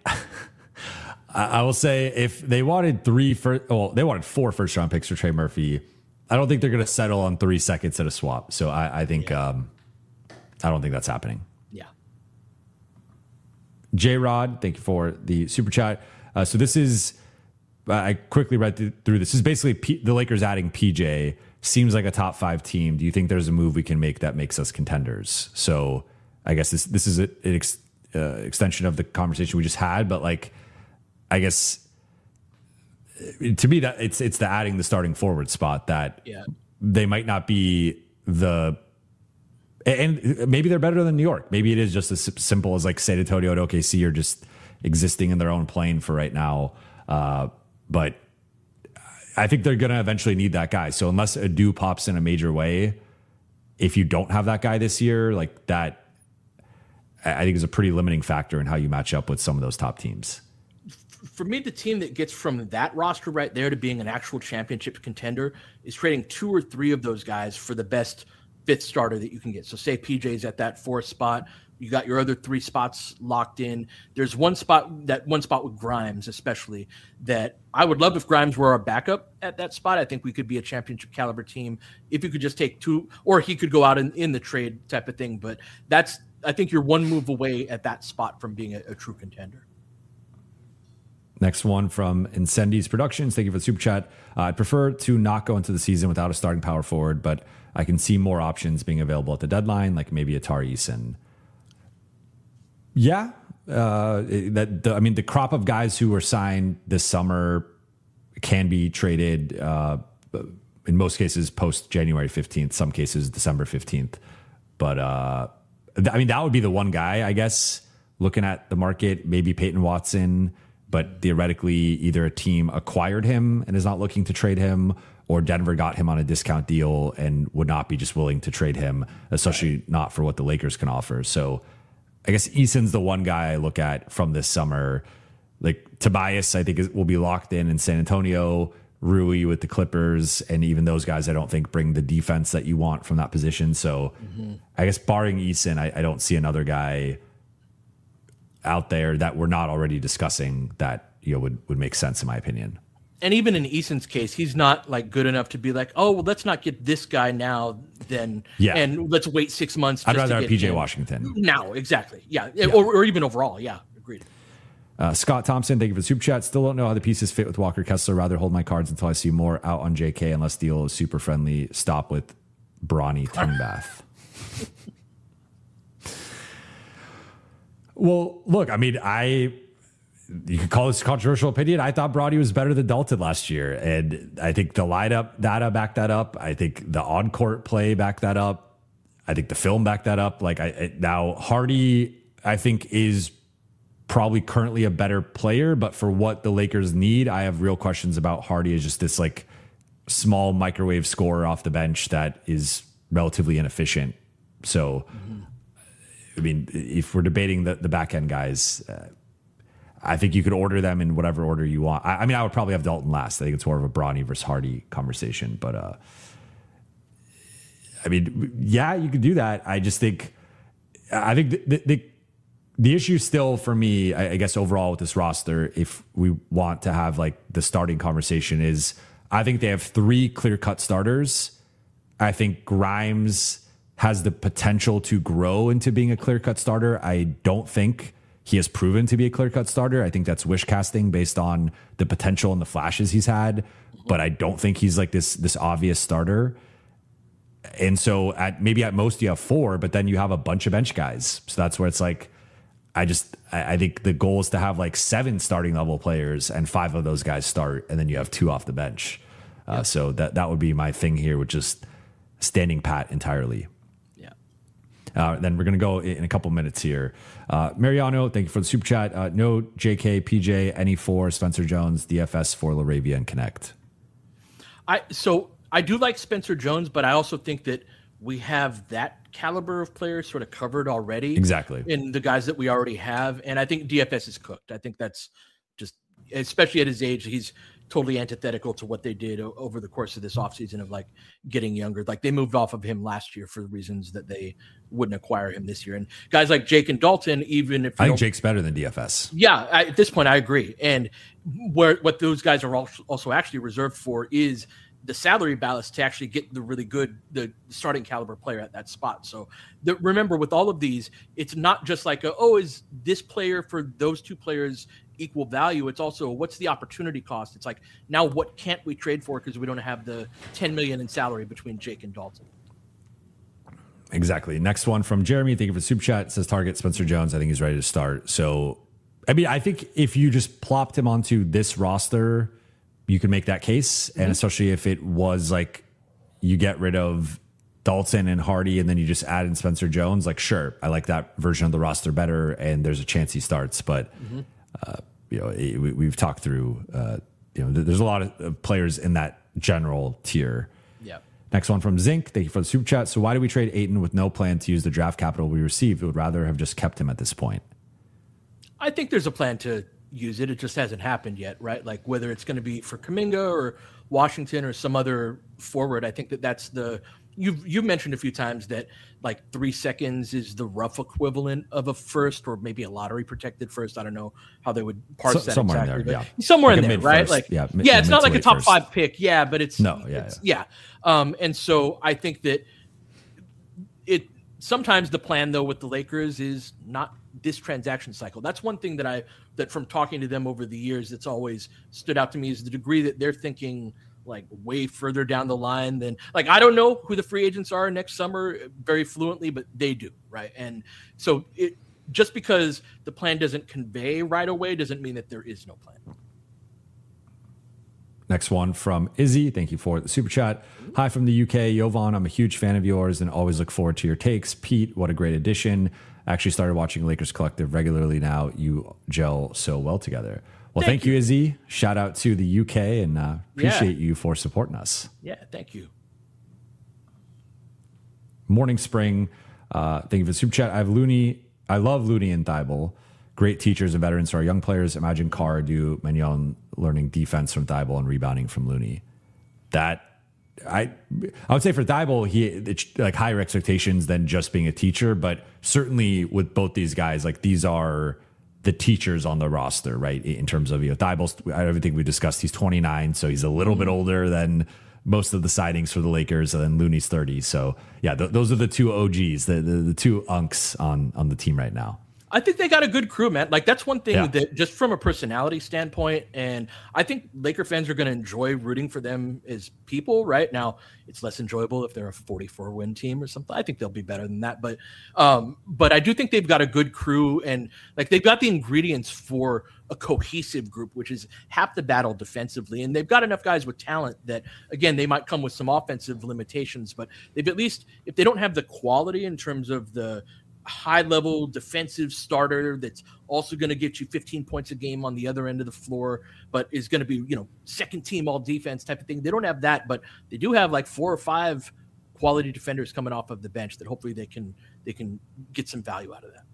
I will say if they wanted three first, well, they wanted four first round picks for Trey Murphy. I don't think they're going to settle on three seconds at a swap. So I, I think yeah. um, I don't think that's happening. Yeah. J Rod, thank you for the super chat. Uh, so this is I quickly read th- through this. This is basically P- the Lakers adding P J. Seems like a top five team. Do you think there's a move we can make that makes us contenders? So I guess this this is an ex, uh, extension of the conversation we just had, but like, I guess to me that it's it's the adding the starting forward spot that yeah. they might not be the, and maybe they're better than New York. Maybe it is just as simple as like San Antonio and O K C are just existing in their own plane for right now. Uh, but I think they're going to eventually need that guy. So unless Adu pops in a major way, if you don't have that guy this year, like that, I think is a pretty limiting factor in how you match up with some of those top teams. For me, the team that gets from that roster right there to being an actual championship contender is trading two or three of those guys for the best fifth starter that you can get. So say P J's at that fourth spot. You got your other three spots locked in. There's one spot, that one spot with Grimes, especially, that I would love if Grimes were our backup at that spot. I think we could be a championship caliber team if you could just take two, or he could go out in, in the trade type of thing. But that's, I think you're one move away at that spot from being a, a true contender. Next one from Incendies Productions. Thank you for the super chat. Uh, I'd prefer to not go into the season without a starting power forward, but I can see more options being available at the deadline, like maybe a Tari Eason. Yeah, uh, that the, I mean, the crop of guys who were signed this summer can be traded uh, in most cases post January fifteenth, some cases December fifteenth. But uh, th- I mean, that would be the one guy, I guess, looking at the market, maybe Peyton Watson, but theoretically either a team acquired him and is not looking to trade him, or Denver got him on a discount deal and would not be just willing to trade him, especially right. not for what the Lakers can offer. So I guess Eason's the one guy I look at from this summer. Like Tobias, I think is, will be locked in in San Antonio. Rui with the Clippers, and even those guys I don't think bring the defense that you want from that position. So mm-hmm. I guess barring Eason, I, I don't see another guy out there that we're not already discussing that, you know, would, would make sense in my opinion. And even in Eason's case, he's not like good enough to be like, oh, well, let's not get this guy now, then, yeah. and let's wait six months. I'd just rather to have P J him. Washington now. Exactly. Yeah. yeah. Or, or even overall. Yeah. Agreed. Uh, Scott Thompson, thank you for the super chat. Still don't know how the pieces fit with Walker Kessler. Rather hold my cards until I see more out on J K, unless deal is super friendly. Stop with Brawny Bath. Well, look, I mean, I you could call this a controversial opinion. I thought Brawny was better than Dalton last year, and I think the lineup data backed that up. I think the on-court play backed that up. I think the film backed that up. Like I now Hardy, I think is probably currently a better player, but for what the Lakers need, I have real questions about Hardy as just this like small microwave scorer off the bench that is relatively inefficient. So, mm-hmm. I mean, if we're debating the, the back end guys, uh, I think you could order them in whatever order you want. I, I mean, I would probably have Dalton last. I think it's more of a Brawny versus Hardy conversation, but uh, I mean, yeah, you could do that. I just think, I think the, the, the The issue still for me, I guess overall with this roster, if we want to have like the starting conversation, is I think they have three clear-cut starters. I think Grimes has the potential to grow into being a clear-cut starter. I don't think he has proven to be a clear-cut starter. I think that's wish casting based on the potential and the flashes he's had, but I don't think he's like this this obvious starter. And so at maybe at most you have four, but then you have a bunch of bench guys. So that's where it's like, I just, I think the goal is to have like seven starting level players and five of those guys start, and then you have two off the bench. Uh, yep. So that, that would be my thing here, with just standing pat entirely. Yeah. Uh, then we're going to go in a couple minutes here. Uh, Mariano, thank you for the super chat. Uh, no J K, P J, any four, Spencer Jones, D F S for LaRavia and Connect. I, so I do like Spencer Jones, but I also think that we have that caliber of players sort of covered already. Exactly. In the guys that we already have. And I think D F S is cooked. I think that's just, especially at his age, he's totally antithetical to what they did o- over the course of this offseason of like getting younger. Like they moved off of him last year for reasons that they wouldn't acquire him this year. And guys like Jake and Dalton, even if I think Jake's better than D F S. Yeah, I, at this point, I agree. And where what those guys are also, also actually reserved for is the salary ballast to actually get the really good, the starting caliber player at that spot. So the, remember with all of these, it's not just like, a, oh, is this player for those two players equal value. It's also what's the opportunity cost. It's like, now what can't we trade for because we don't have the ten million in salary between Jake and Dalton. Exactly. Next one from Jeremy. Thank you for the super chat. It says target Spencer Jones. I think he's ready to start. So, I mean, I think if you just plopped him onto this roster, you can make that case. Mm-hmm. And especially if it was like you get rid of Dalton and Hardy and then you just add in Spencer Jones, like, sure, I like that version of the roster better. And there's a chance he starts. But, mm-hmm. uh, you know, it, we, we've talked through, uh, you know, there's a lot of players in that general tier. Yeah. Next one from Zinc. Thank you for the super chat. So why do we trade Ayton with no plan to use the draft capital we received? We would rather have just kept him at this point. I think there's a plan to use it. It just hasn't happened yet, right? Like whether it's going to be for Kuminga or Washington or some other forward. I think that that's the you've you've mentioned a few times that like three seconds is the rough equivalent of a first or maybe a lottery protected first. I don't know how they would parse so, that somewhere exactly. In there, yeah. Somewhere like in there, right? Like yeah, mid, yeah, it's yeah, not like a top first. five pick, yeah, but it's no, yeah, it's, yeah. yeah. Um, and so I think that it sometimes the plan though with the Lakers is not this transaction cycle. That's one thing that I that from talking to them over the years that's always stood out to me is the degree that they're thinking like way further down the line than like I don't know who the free agents are next summer very fluently, but they do, right? And so it just because the plan doesn't convey right away doesn't mean that there is no plan. Next one from Izzy. Thank you for the super chat. Hi from the U K. Jovan, I'm a huge fan of yours and always look forward to your takes. Pete, what a great addition. I actually started watching Lakers Collective regularly now. You gel so well together. Well, thank, thank you. you, Izzy. Shout out to the U K and uh, appreciate yeah. you for supporting us. Yeah, thank you. Morning Spring. Uh, thank you for the super chat. I have Looney. I love Looney and Thibault. Great teachers and veterans to our young players. Imagine Carr, Du, Mignon learning defense from Thibault and rebounding from Looney. That I I would say for Thibault, he it's like higher expectations than just being a teacher, but certainly with both these guys, like these are the teachers on the roster, right? In terms of, you know, Thibault, everything we discussed, he's twenty-nine, so he's a little mm-hmm. bit older than most of the signings for the Lakers, and then Looney's thirty. So yeah, th- those are the two O Gs, the, the the two unks on on the team right now. I think they got a good crew, man. Like that's one thing yeah. that just from a personality standpoint, and I think Laker fans are going to enjoy rooting for them as people. Right now, it's less enjoyable if they're a forty-four win team or something. I think they'll be better than that, but um, but I do think they've got a good crew, and like they've got the ingredients for a cohesive group, which is half the battle defensively, and they've got enough guys with talent that again they might come with some offensive limitations, but they've at least if they don't have the quality in terms of the high-level defensive starter that's also going to get you fifteen points a game on the other end of the floor, but is going to be, you know, second team all defense type of thing. They don't have that, but they do have like four or five quality defenders coming off of the bench that hopefully they can they can get some value out of that.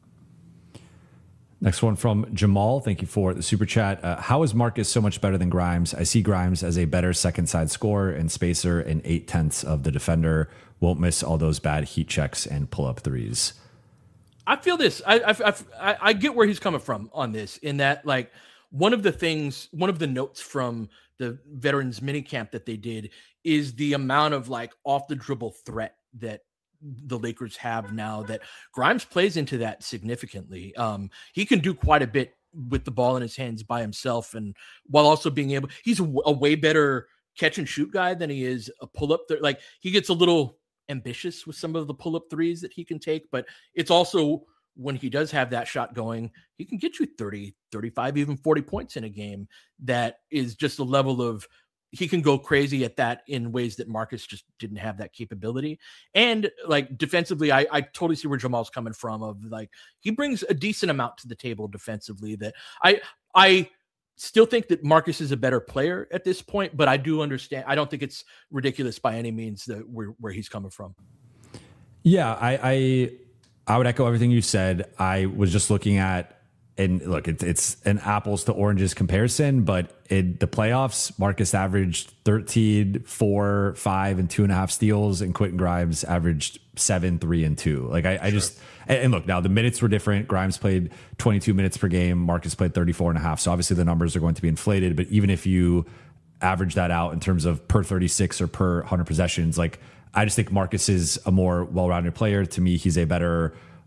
Next one from Jamal. Thank you for the super chat. Uh, how is Marcus so much better than Grimes? I see Grimes as a better second side scorer and spacer and eight tenths of the defender. Won't miss all those bad heat checks and pull up threes. I feel this. I, I I I get where he's coming from on this. In that, like one of the things, one of the notes from the veterans minicamp that they did is the amount of like off the dribble threat that the Lakers have now. That Grimes plays into that significantly. Um, he can do quite a bit with the ball in his hands by himself, and while also being able, he's a, a way better catch and shoot guy than he is a pull up. Th- like he gets a little ambitious with some of the pull-up threes that he can take, but it's also when he does have that shot going, he can get you thirty, thirty-five, even forty points in a game. That is just a level of he can go crazy at that in ways that Marcus just didn't have that capability. And like defensively, I, I totally see where Jamal's coming from of like, he brings a decent amount to the table defensively that I, I, still think that Marcus is a better player at this point, but I do understand. I don't think it's ridiculous by any means that where, where he's coming from. Yeah, I, I I would echo everything you said. I was just looking at, and look, it's it's an apples to oranges comparison, but in the playoffs, Marcus averaged thirteen, four, five, and two and a half steals, and Quentin Grimes averaged seven, three, and two. Like I, I sure. just and look, now the minutes were different. Grimes played twenty-two minutes per game. Marcus played thirty-four and a half. So obviously the numbers are going to be inflated. But even if you average that out in terms of per thirty-six or per one hundred possessions, like I just think Marcus is a more well-rounded player. To me, he's a better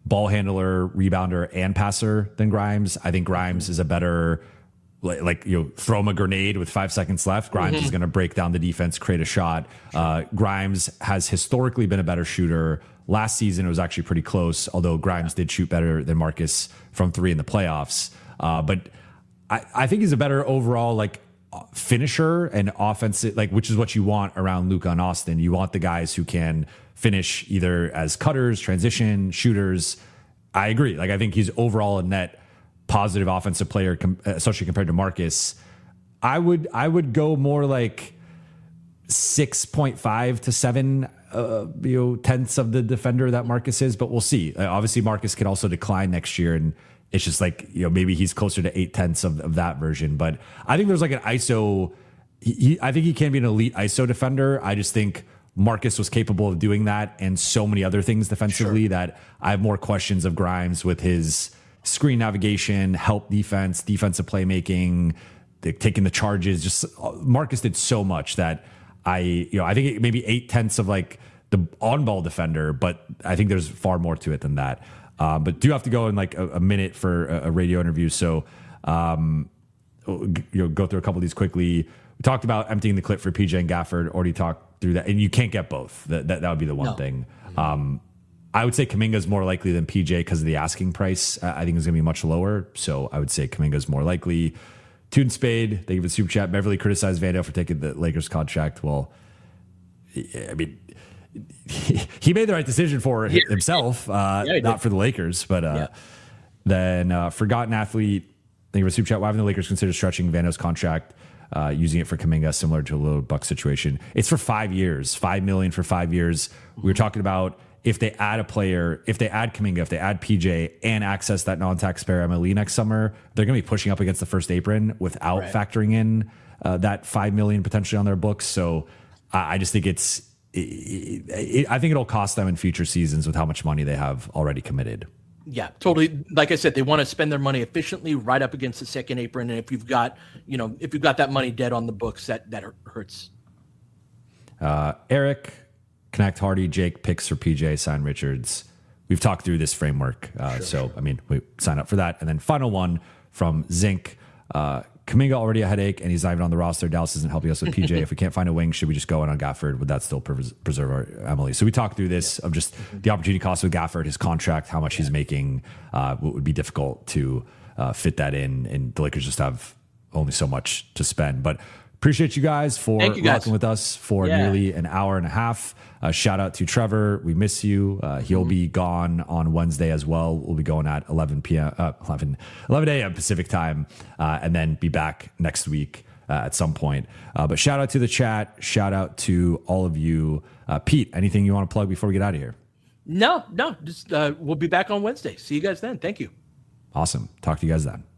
ball handler, rebounder, and passer than Grimes. I think Grimes is a better, like, like you know, throw him a grenade with five seconds left. Grimes mm-hmm. is going to break down the defense, create a shot. Uh, Grimes has historically been a better shooter. Last season, it was actually pretty close, although Grimes did shoot better than Marcus from three in the playoffs. Uh, but I, I think he's a better overall, like, finisher and offensive, like, which is what you want around Luka and Austin. You want the guys who can finish either as cutters, transition, shooters. I agree. Like, I think he's overall a net positive offensive player, com- especially compared to Marcus. I would, I would go more like six point five to seven, uh, you know, tenths of the defender that Marcus is, but we'll see. Uh, obviously Marcus could also decline next year, and it's just like, you know, maybe he's closer to eight tenths of, of that version. But I think there's like an I S O. He, I think he can be an elite I S O defender. I just think Marcus was capable of doing that and so many other things defensively sure. that I have more questions of Grimes with his screen navigation, help defense, defensive playmaking, the, taking the charges. Just Marcus did so much that I, you know, I think it maybe eight tenths of like the on-ball defender, but I think there's far more to it than that. Uh, but do have to go in like a, a minute for a, a radio interview. So, um, you know, go through a couple of these quickly. We talked about emptying the clip for P J and Gafford. Already talked through that, and you can't get both. That that, that would be the one no. thing. Um, I would say Kuminga is more likely than P J because of the asking price. Uh, I think it's going to be much lower. So I would say Kuminga is more likely. Toon Spade, they give a super chat. Beverly criticized Vando for taking the Lakers contract. Well, I mean, he made the right decision for himself, uh, yeah, not for the Lakers. But uh, yeah. then uh, Forgotten Athlete, they give a super chat. Why haven't the Lakers considered stretching Vando's contract, uh, using it for Kuminga, similar to a little Buck situation? It's for five years, five million for five years. We were talking about if they add a player, if they add Kuminga, if they add P J and access that non-taxpayer M L E next summer, they're going to be pushing up against the first apron without right. factoring in uh, that five million potentially on their books. So uh, I just think it's, it, it, I think it'll cost them in future seasons with how much money they have already committed. Yeah, totally. Like I said, they want to spend their money efficiently right up against the second apron. And if you've got, you know, if you've got that money dead on the books, that, that hurts. Uh, Eric, Connect Hardy, Jake picks for P J, sign Richards. We've talked through this framework. Uh, sure, so, sure. I mean, we sign up for that. And then final one from Zinc. Uh, Kuminga already a headache, and he's not even on the roster. Dallas isn't helping us with P J. If we can't find a wing, should we just go in on Gafford? Would that still pres- preserve our Emily? So we talked through this yeah. of just the opportunity cost with Gafford, his contract, how much yeah. he's making, uh, what would be difficult to uh, fit that in. And the Lakers just have only so much to spend. But appreciate you guys for you guys. rocking with us for yeah. nearly an hour and a half. Uh, shout out to Trevor. We miss you. Uh, he'll mm-hmm. be gone on Wednesday as well. We'll be going at eleven p.m. Uh, eleven, eleven a.m. Pacific time, uh, and then be back next week uh, at some point. Uh, but shout out to the chat. Shout out to all of you. Uh, Pete, anything you want to plug before we get out of here? No, no. Just uh, we'll be back on Wednesday. See you guys then. Thank you. Awesome. Talk to you guys then.